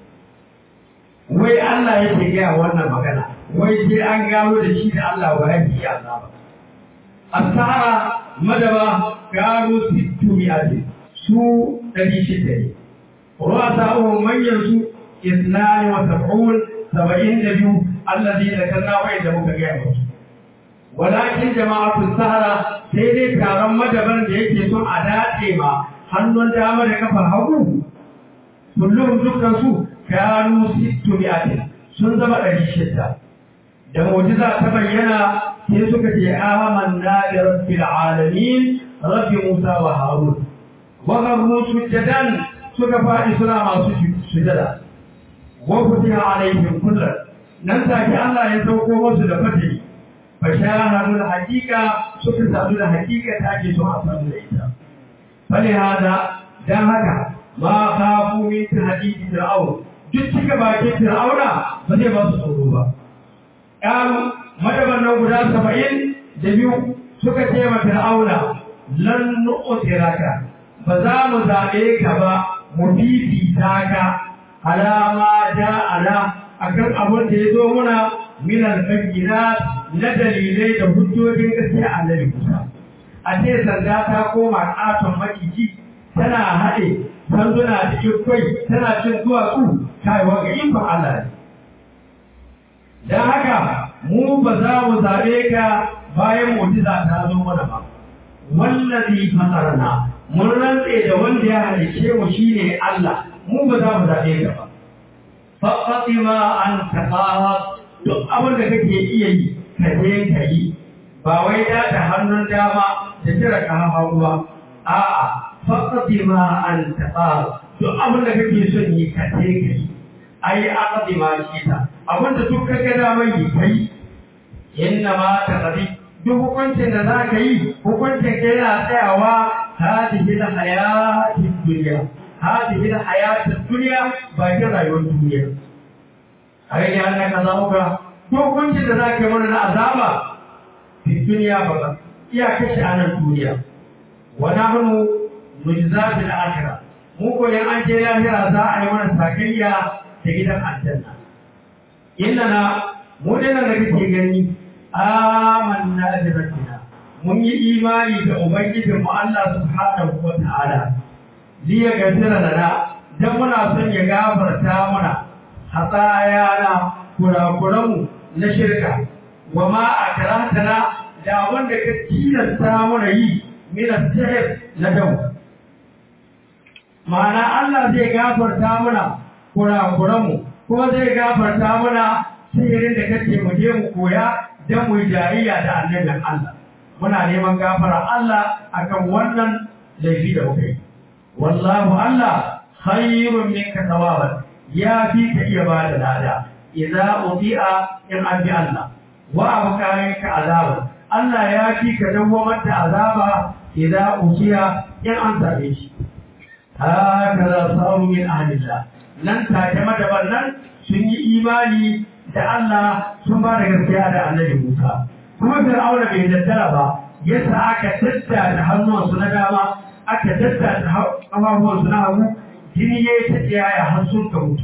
wai Allah yake ga wannan magana wai sai an gano da shi da Allah wa yake azaba asara madaba gano 600 su 600 رؤساؤهم من يرسو 72 الذي ذكرنا وإذا مكيامه walakin jama'atu sahara sai dai taron madaban da yake son a dace ma hannun dama da kafar hagu kullum dukkan su kanu 600 sun zama 600 da mu'jiza ta bayyana sai suka ce amanna bi rabbil alamin rabbi Musa wa Harun wa qarru sujadan suka fadi suna masu sujada wa futiha alaihim kullu nan take Allah ya sauko musu da fati fashahadul haqiqa suka sadu da haqiqa take so a samu da ita fali hada dan haka ma khafu min tahdidi fir'aun duk cika bakin fir'auna ba zai ba su tsoro ba ƴan madaban nan guda 72 suka ce ma fir'auna lan nu'tiraka ba za mu zabe ka ba mu bibita ka alama ja'ala akan abin da ya zo muna min al-bayyinat na dalilai da hujjojin gaskiya annabi Musa a ce sanda ta koma katon maciji tana haɗe sanduna da ikwai tana cin duwatsu kaiwa ga ikon Allah ne don haka mu ba za mu zaɓe ka bayan mu'jiza ta zo mana ba wallazi fatarna mun rantse da wanda ya halice mu shine Allah mu ba za mu zaɓe ka ba fatima an taqat duk abin da kake iya yi ka je ka yi ba wai da hannun dama da tira ka hawa ba a'a fatima an taqat duk abin da kake son yi ka je ka yi ai aqdi ma kita abin da duk kaga dama yi kai inna ma taqdi duk hukuncin da zaka yi hukuncin ka yana tsayawa hadihi hayatid dunya هذه الحياة الدنيا باقي رأيون الدنيا أريد أنك تظهر تو كنت ذاك من العذاب في الدنيا فقط يا كشأن الدنيا ونحن مجزاة الآخرة مو كل أن جاء الآخرة ذا من الساكية تجد الجنة إننا مودنا نكتيجني آمنا بربنا من إيماني بأبيت الله سبحانه وتعالى liya gafira lana dan muna son ya gafarta mana hatayana kurakuranmu na shirka wa ma akrahtana da wanda ka tilasta mana yi min as-sihr na dawo ma'ana Allah zai gafarta mana kurakuranmu kuma zai gafarta mana sihirin da kace mu je mu koya dan mu jariya da annabin Allah muna neman gafara Allah akan wannan laifi da muke والله الله خير منك ثوابا يا فيك إبادة هذا إذا أطيع إن أبي الله وأبقى منك عذابا الله يا فيك دومت عذابا إذا أطيع إن أنت بيش هكذا صار من أهل الله لن تعتمد بلن سني إيماني تعالى ثم رجع على النبي موسى kuma fir'auna bai daddara ba yasa aka tattara hannunsu na dama aka tattara kafafuwansu na hagu jini ya yi ta tsaya har sun ka mutu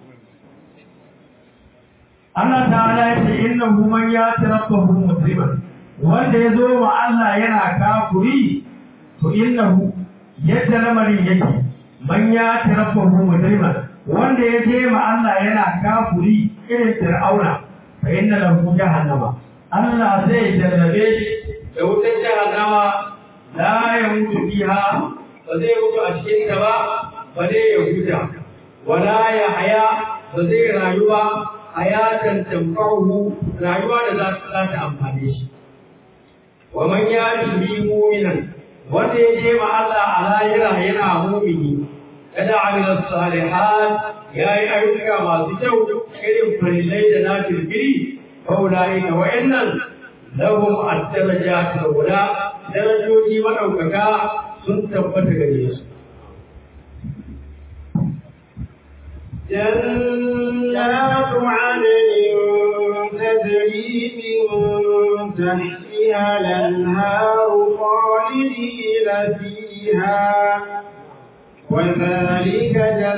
Allah ta'ala ya ce innahu man yati rabbahu musliman wanda ya zo wa Allah yana kafuri to innahu yadda lamarin yake man yati rabbahu musliman wanda ya je ma Allah yana kafuri irin fir'auna fa inna lahu jahannama Allah zai jarrabe shi da wutar jahannama la ya mutu fiha ba zai mutu a cikin ta ba ba zai ya huta wala ya haya ba zai rayu ba hayatan tanfa'uhu rayuwa da za ta amfane shi wa man yati mu'minan wanda ya je ma Allah a lahira yana mu'mini kada amila salihat yayi ayyuka masu kyau irin farillai da nafil biri فأولئك وإن لهم الدرجات الأولى درجوجي مدوكاكا سنتبت غنيس جنات عدن تجري من تحتها الأنهار خالدين فيها وذلك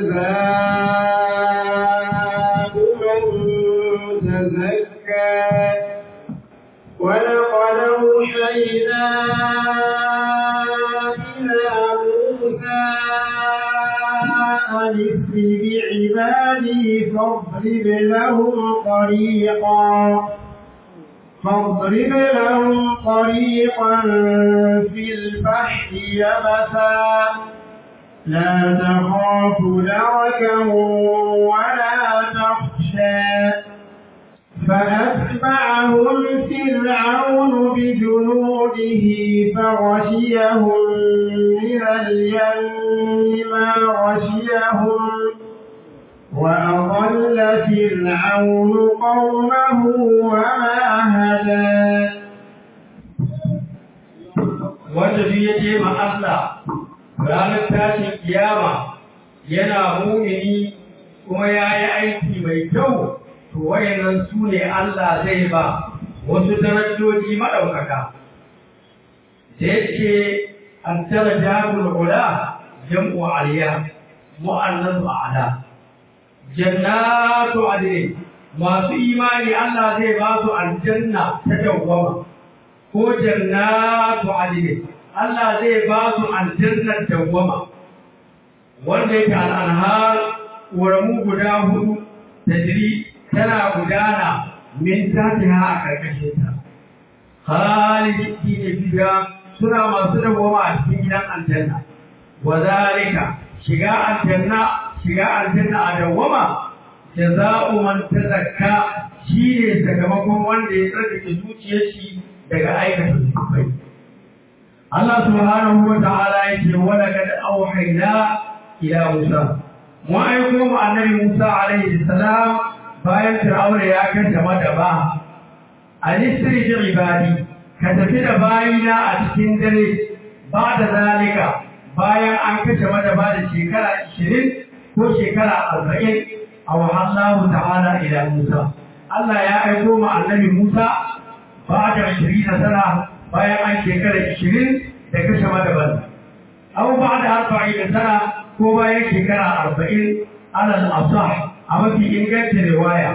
جزاء من تزكى ولقد أوحينا إلى موسى أن اسر بعبادي فاضرب لهم طريقا فاضرب لهم طريقا في البحر يبسا لا تخاف دركا ولا تخشى فأتبعهم فرعون بجنوده فغشيهم من اليم ما غشيهم وأضل فرعون قومه وما هدى. wanda duk ya je ma Allah ranar tashin kiyama yana mumini kuma ya yi aiki mai kyau, to wayannan su ne Allah zai ba wasu darajoji maɗaukaka. Da yake an tara jabul ula jam'u aliya mu'annas a'la jannatu adnin, masu imani Allah zai ba su aljanna ta dawwama, ko jannatu adnin Allah zai ba su aljannar dawwama wanda yake al'anhar ƙoramu guda hudu tajri tana gudana min tatiha a karkashinta khalidina fiha, suna masu dawwama a cikin gidan aljanna. Wa zalika shiga aljanna a dawwama jaza'u man tazakka, shine sakamakon wanda ya tsarkake zuciyar shi daga aikata zunubai. Allah subhanahu wa ta'ala yake wala kad auhayna ila Musa, mu aiko mu annabi Musa alaihi salam bayan Fir'auna ya kashe madaba, alisri bi ibadi, ka tafi da bayina a cikin dare, ba da zalika bayan an kashe madaba da shekara 20 ko shekara 40 a wahallahu ta'ala ila Musa. Allah ya aiko mu annabi Musa ba da 20 sana bayan an shekara 20 da kashe madaban, aw ba da 40 sana ko bayan shekara 40 alal asah a mafi ingancin riwaya.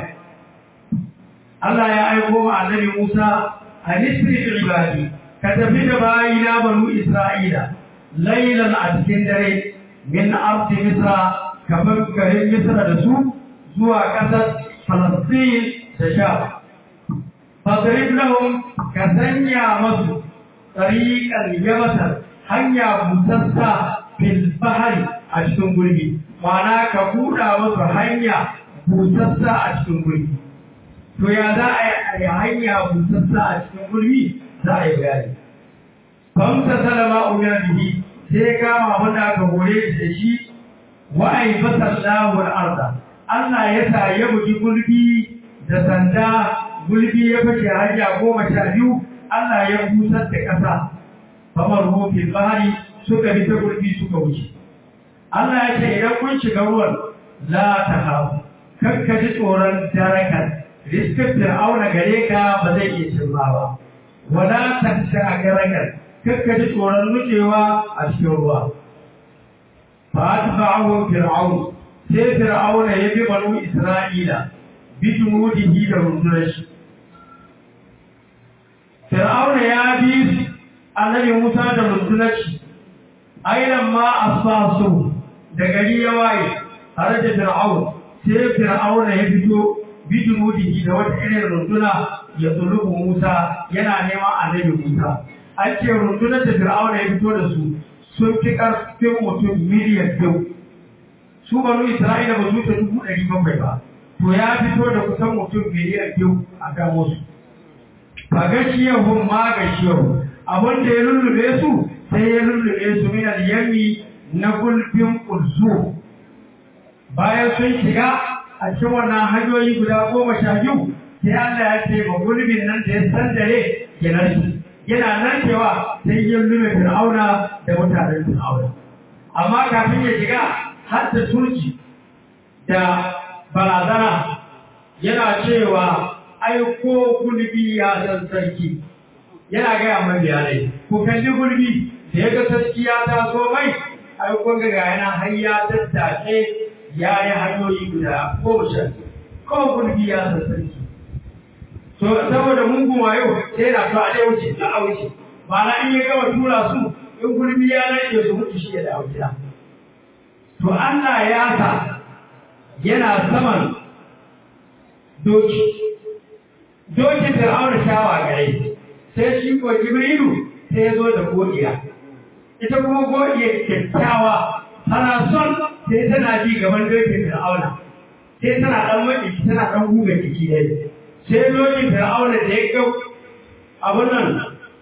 Allah ya aiko wa annabi Musa a nisri ibadi, ka tafi da bayina banu Isra'ila lailan a cikin dare min ardi Misra, kamar garin Misra da su zuwa ƙasar Falastin da Sham. Fadrib lahum, ka sanya masu tariqan yabasar, hanya busassa fil bahri a cikin gurbi, ma'ana ka buɗa masu hanya busassa a cikin gurbi. To ya za a yi hanya busassa a cikin gurbi? Za a yi bayani. Famsa salama umar bihi, sai kama wanda aka hore da shi wa'ai fasallahu al-arda. Allah ya sa ya bugi gurbi da sanda, gulbi ya fashe hanya 12, Allah ya busar da ƙasa, famar hofin bahari suka bi ta gulbi suka wuce. Allah ya ce idan kun shiga ruwan la ta hau, kakka ji tsoron darakan, riskar Fir'auna gare ka ba zai iya cimma ba, wala ta a garakan, kakka ji tsoron nutsewa a cikin ruwa. Fa ta ba'ahu Fir'aun, sai Fir'auna ya bi banu Isra'ila bijumudihi da rundunar shi. Fir'auna ya bi annabi Musa da rundunar shi, ailan ma asbasu da gari ya waye tare da Fir'aun, sai Fir'auna ya fito bijumudihi da wata irin runduna ya tsulubu Musa, yana neman annabi Musa. An ce rundunar da Fir'auna ya fito da su sun fi ƙarfin mutum miliyan 2. Su banu Isra'ila ba su ta 700 ba. To ya fito da kusan mutum miliyan 2 a kan wasu. Ba gashiyahun ma gashiyahun, abin da ya lullube su sai ya lullube su min al-yami na gulbin kulzu. Bayan sun shiga a cikin wannan hanyoyi guda 12, sai Allah ya ce ba gulbin nan da ya sandare ya narke. Yana narkewa sai ya lullube Fir'auna da mutanen Fir'auna. Amma kafin ya shiga har da turki da barazana yana cewa aiko gulbi ya san sarki, yana gaya mabiya ne ko kalli gulbi da ya ga sarki ya taso mai aiko ga yana har ya tattace ya yi hanyoyi guda 10 ko gulbi ya san sarki. To saboda mungun wayo sai na to a dai wuce ta wuce, ba na in ya gama tura su in gulbi ya rage su mutu shi ya dawo gida. To Allah ya sa yana saman doki dokin Fir'auna shawa gare sai shi ko Jibrilu sai ya zo da godiya ita kuma godiya kyakkyawa tana son sai tana ji gaban dokin Fir'auna sai tana dan maki tana dan guga jiki dai sai dokin Fir'auna da ya ga abun nan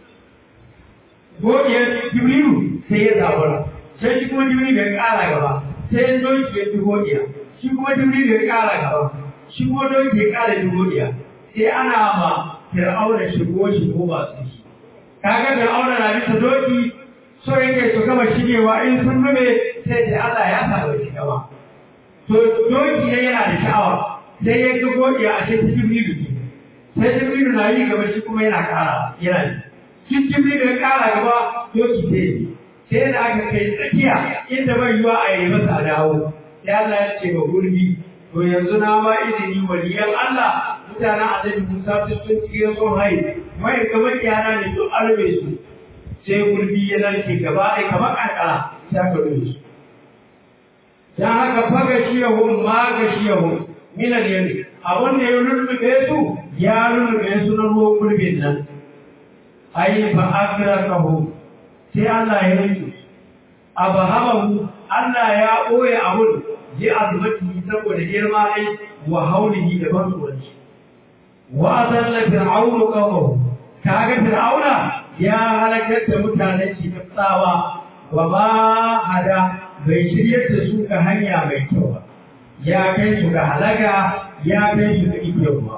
godiya Jibrilu sai ya zabura sai shi kuma Jibrilu ya kara gaba sai doki ya fi godiya shi kuma Jibrilu ya kara gaba shi kuma doki ya kara godiya sai ana ma Fir'auna shigo ba su shi kaga Fir'auna na bisa doki so yake su gama shigewa in sun nube sai da Allah ya sa shi gaba to doki ne yana da sha'awa sai ya ga godiya a cikin Jibrilu sai Jibrilu na yi gaba shi kuma yana kara yana shi Jibrilu ya kara gaba doki sai da aka kai tsakiya inda bai yiwa a yi masa dawo ya Allah ya ce ba gurbi to yanzu na ma izini waliyan Allah mutanen Annabi Musa sun tsira sun hai mai kamar yana ne duk arbe su sai gurbi ya narke gaba ɗaya kamar kankara ta ka rufe su dan haka faga shiyahum ma ga shiyahum min al-yami abun da ya lulluɓe su ya lulluɓe su na ruwan gurbin nan ai fa akrakahu sai Allah ya yi abahamu Allah ya ɓoye abun ji azumati saboda girma ne wa haulihi da bansuwanci wa azalla fir'aunu qawmahu kaga fir'auna ya halakar da mutanen shi da tsawa wa ma hada bai shiryar da su ga hanya mai kyau ba ya kai su ga halaka ya kai su ga ikiyawa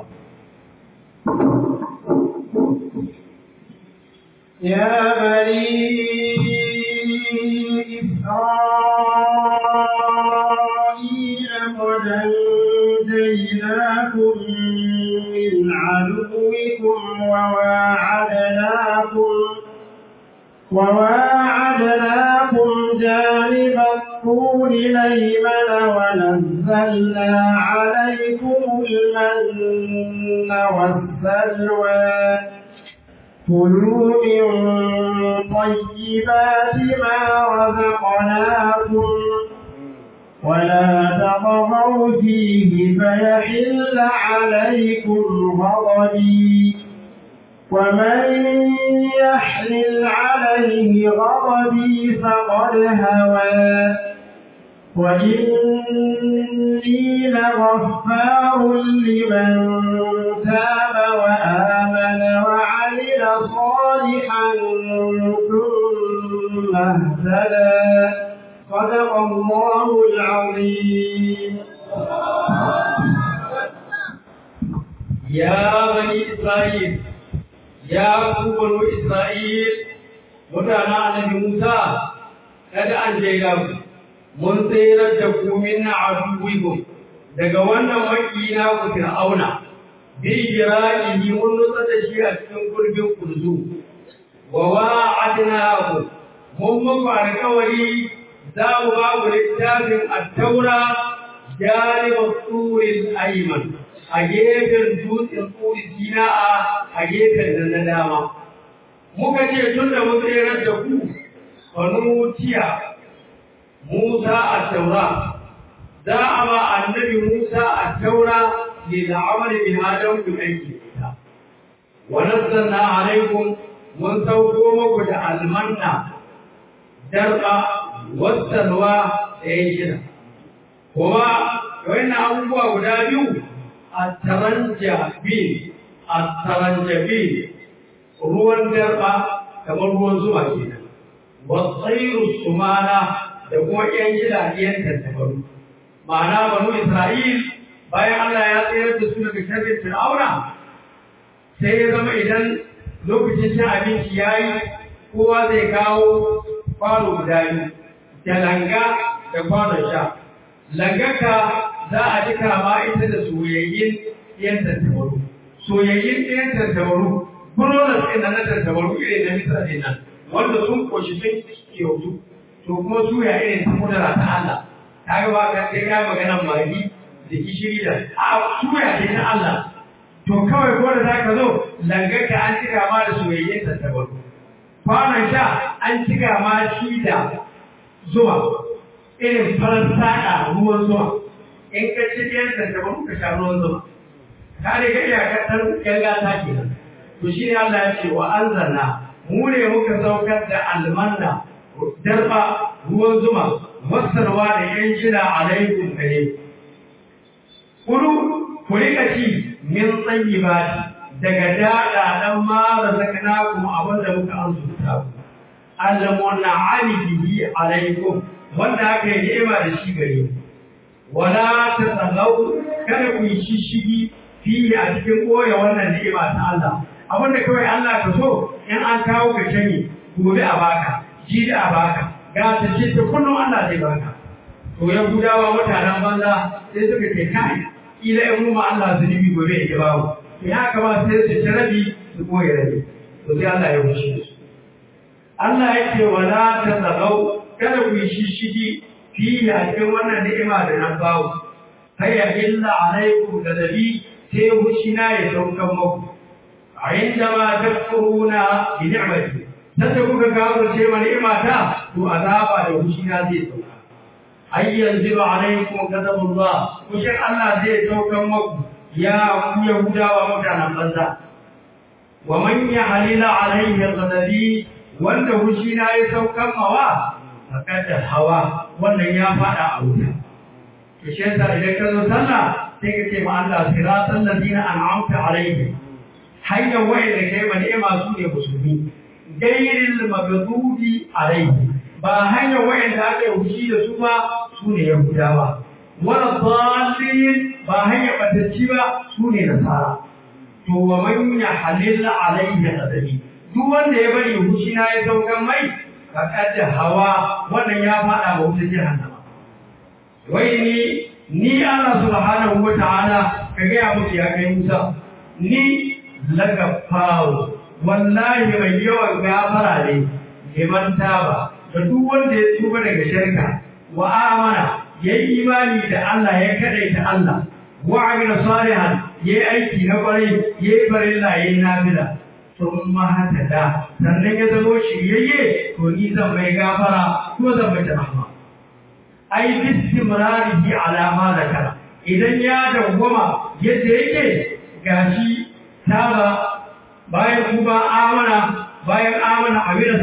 يا بني إسرائيل قد أنجيناكم من عدوكم وواعدناكم جانب الطور الأيمن ونزلنا عليكم المن والسلوى كلوا من طيبات ما رزقناكم ولا تطغوا فيه فيحل عليكم غضبي ومن يحلل عليه غضبي فقد هوى وإني لغفار لمن تاب وآمن وعمل صالحا ثم اهتدى صدق الله العظيم. يا بني إسرائيل يا بنو إسرائيل متانا النبي موسى قد أنجيناكم mun tsayar da ku min aduwikum daga wannan makina ku Fir'auna bi jira'ihi mun nutsa da shi a cikin gurbin kurzu wa wa'adnahu mun muku alƙawari za mu ba ku littafin at-taura janibut turil ayman a gefen dutsen turi sina'a a gefen na dama muka ce tun da mun tsayar da ku fanutiya Musa at-Taura za a ba annabi Musa at-Taura lil amali bi hadam bil aiki wa nazzalna alaykum mun sauko muku da almanna darba wasalwa ayyina kuma wannan abubuwa guda biyu at-taranjabi ruwan darba kamar ruwan zuma kenan wasairu sumana da kuma ƴan gidajen tattabaru ma'ana banu Isra'il bayan Allah ya tsayar da su daga sharrin Fir'auna sai ya zama idan lokacin cin abinci yayi kowa zai kawo kwano guda biyu da langa da kwanon sha langaka za a jika ma ita da soyayyen ƴan tattabaru soyayyen ƴan tattabaru burolas ɗin na tattabaru irin na misra ɗin nan wanda sun koshi sun kyautu to kuma suya irin ta kudura ta Allah ta ga ba kai ga maganar magi da gishiri da a suya ce ta Allah to kawai ko da zaka zo langarka an cika ma da soyayyen tattabar kwanan sha an cika ma shi da zuwa irin farar saƙa ruwan zuwa in ka ci ɗayan tattabar ka sha ruwan zuwa ka riga iyakar gangata kenan. To shi ne Allah ya ce wa anzalna mu ne muka saukar da almanna darba ruwan zuma wasarwa da yan jina alaikum gare ku rika ci min tsayyibati daga daɗaɗan ma razaqnakum abinda muka arzuta ku allamunna alihi alaikum wanda aka yi ni'ima da shi gare wala tasallau kada ku yi shishigi fiye a cikin koya wannan ni'ima ta Allah abinda kawai Allah ka so in an kawo ka cani gobe a baka ji da a baka ga ta ce ta kullum Allah zai baka to ya gudawa mutanen banza sai suka ce kai ila in mu Allah zunubi gobe ya bawo ya kama sai su tarabi su koyi rabi to sai Allah ya wuce su Allah yake wala tasallau kada ku yi shishigi fiye a cikin wannan ni'ima da nan bawo sai ya illa alaikum da dabi sai hushina ya daukan muku عندما تكفرون بنعمتي تتكوك كافر شيء ونعمتا وعذابا يوشينا زي سوكا أي ينزل عليكم غضب الله وشك الله زي سوكا مكو يا يهودا ومتانا بنزا ومن يحلل عليه غضبي وانت وشينا يسوكا موا فقد الهوى وانا يافع أولا وشيسا إذا كذو صلى تكتب الله صراط الذين أنعمت عليهم hanyar wayar da kai ni'ima su ne musulmi gairil maghdubi alaihi ba hanyar wayar da aka yi hushi da su ba su ne yahudawa wala dallin ba hanyar batacci ba su ne nasara to wa man yahlil alaihi ghadabi duk wanda ya bari hushi na ya saukan mai faqad hawa wannan ya fada ba wutar jahannama wai ni Allah subhanahu wataala kaga ya mutu ya kai Musa ni lagafawo wallahi mai yawan gafara ne liman taba da duk wanda ya tuba daga shirka wa amana yayi imani da Allah ya kadaita Allah wa amila salihan yayi aiki na kwarai yayi farilla yayi nafila thumma hatada sannan ya zama shiriyayye to ni zan mai gafara ko zan mai rahma ai bistimrarihi ala ma zakara idan ya dawwama yadda yake gashi taba bayan kuma bayan amana amira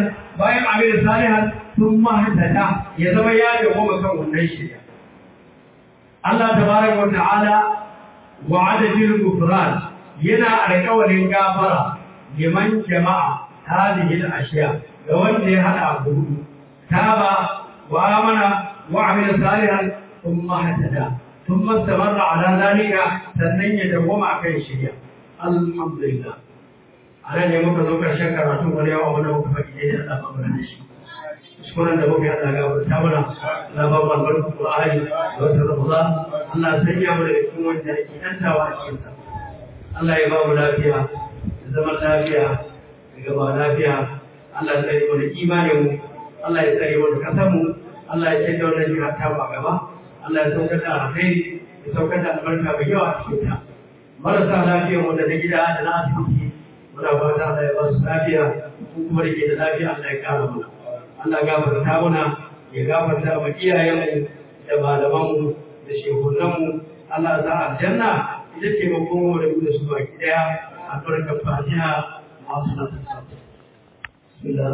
salihan sun mahaddata ya zama ya dawo kan wannan shirya Allah tabaraka wa ta'ala wa'ada bil ghufran yana alƙawarin gafara liman jama'a hadhihi al-ashya ga wanda ya hada abu taba wa amana wa amila salihan thumma haddata thumma istamarra ala dhalika sannan ya dawo kan shirya alhamdulillah ana ne muka zo karshen karatun wani yawa wanda muka faɗi da Allah ba da shi sunan da muka hada ga ta mana la ba ba barku Qur'ani wa Ramadan Allah sai ya mu da cikin wanda yake dantawa a cikin sa Allah ya ba mu lafiya zaman lafiya daga ba lafiya Allah ya tsare mu da imanin mu Allah ya tsare mu da kasan mu Allah ya tsare wannan jira ta ba gaba Allah ya saukar da alheri ya saukar da albarka mai yawa a cikin ta marasa lafiya wanda na gida da na asibiti muna fata Allah ya ba su lafiya kuma da ke da lafiya Allah ya kara mana Allah gafarta mana ya gafarta wa iyayenmu da malamanmu da shehunanmu Allah za aljanna ita ce makomo da mu da su baki daya a farkon Fatiha masu nasara.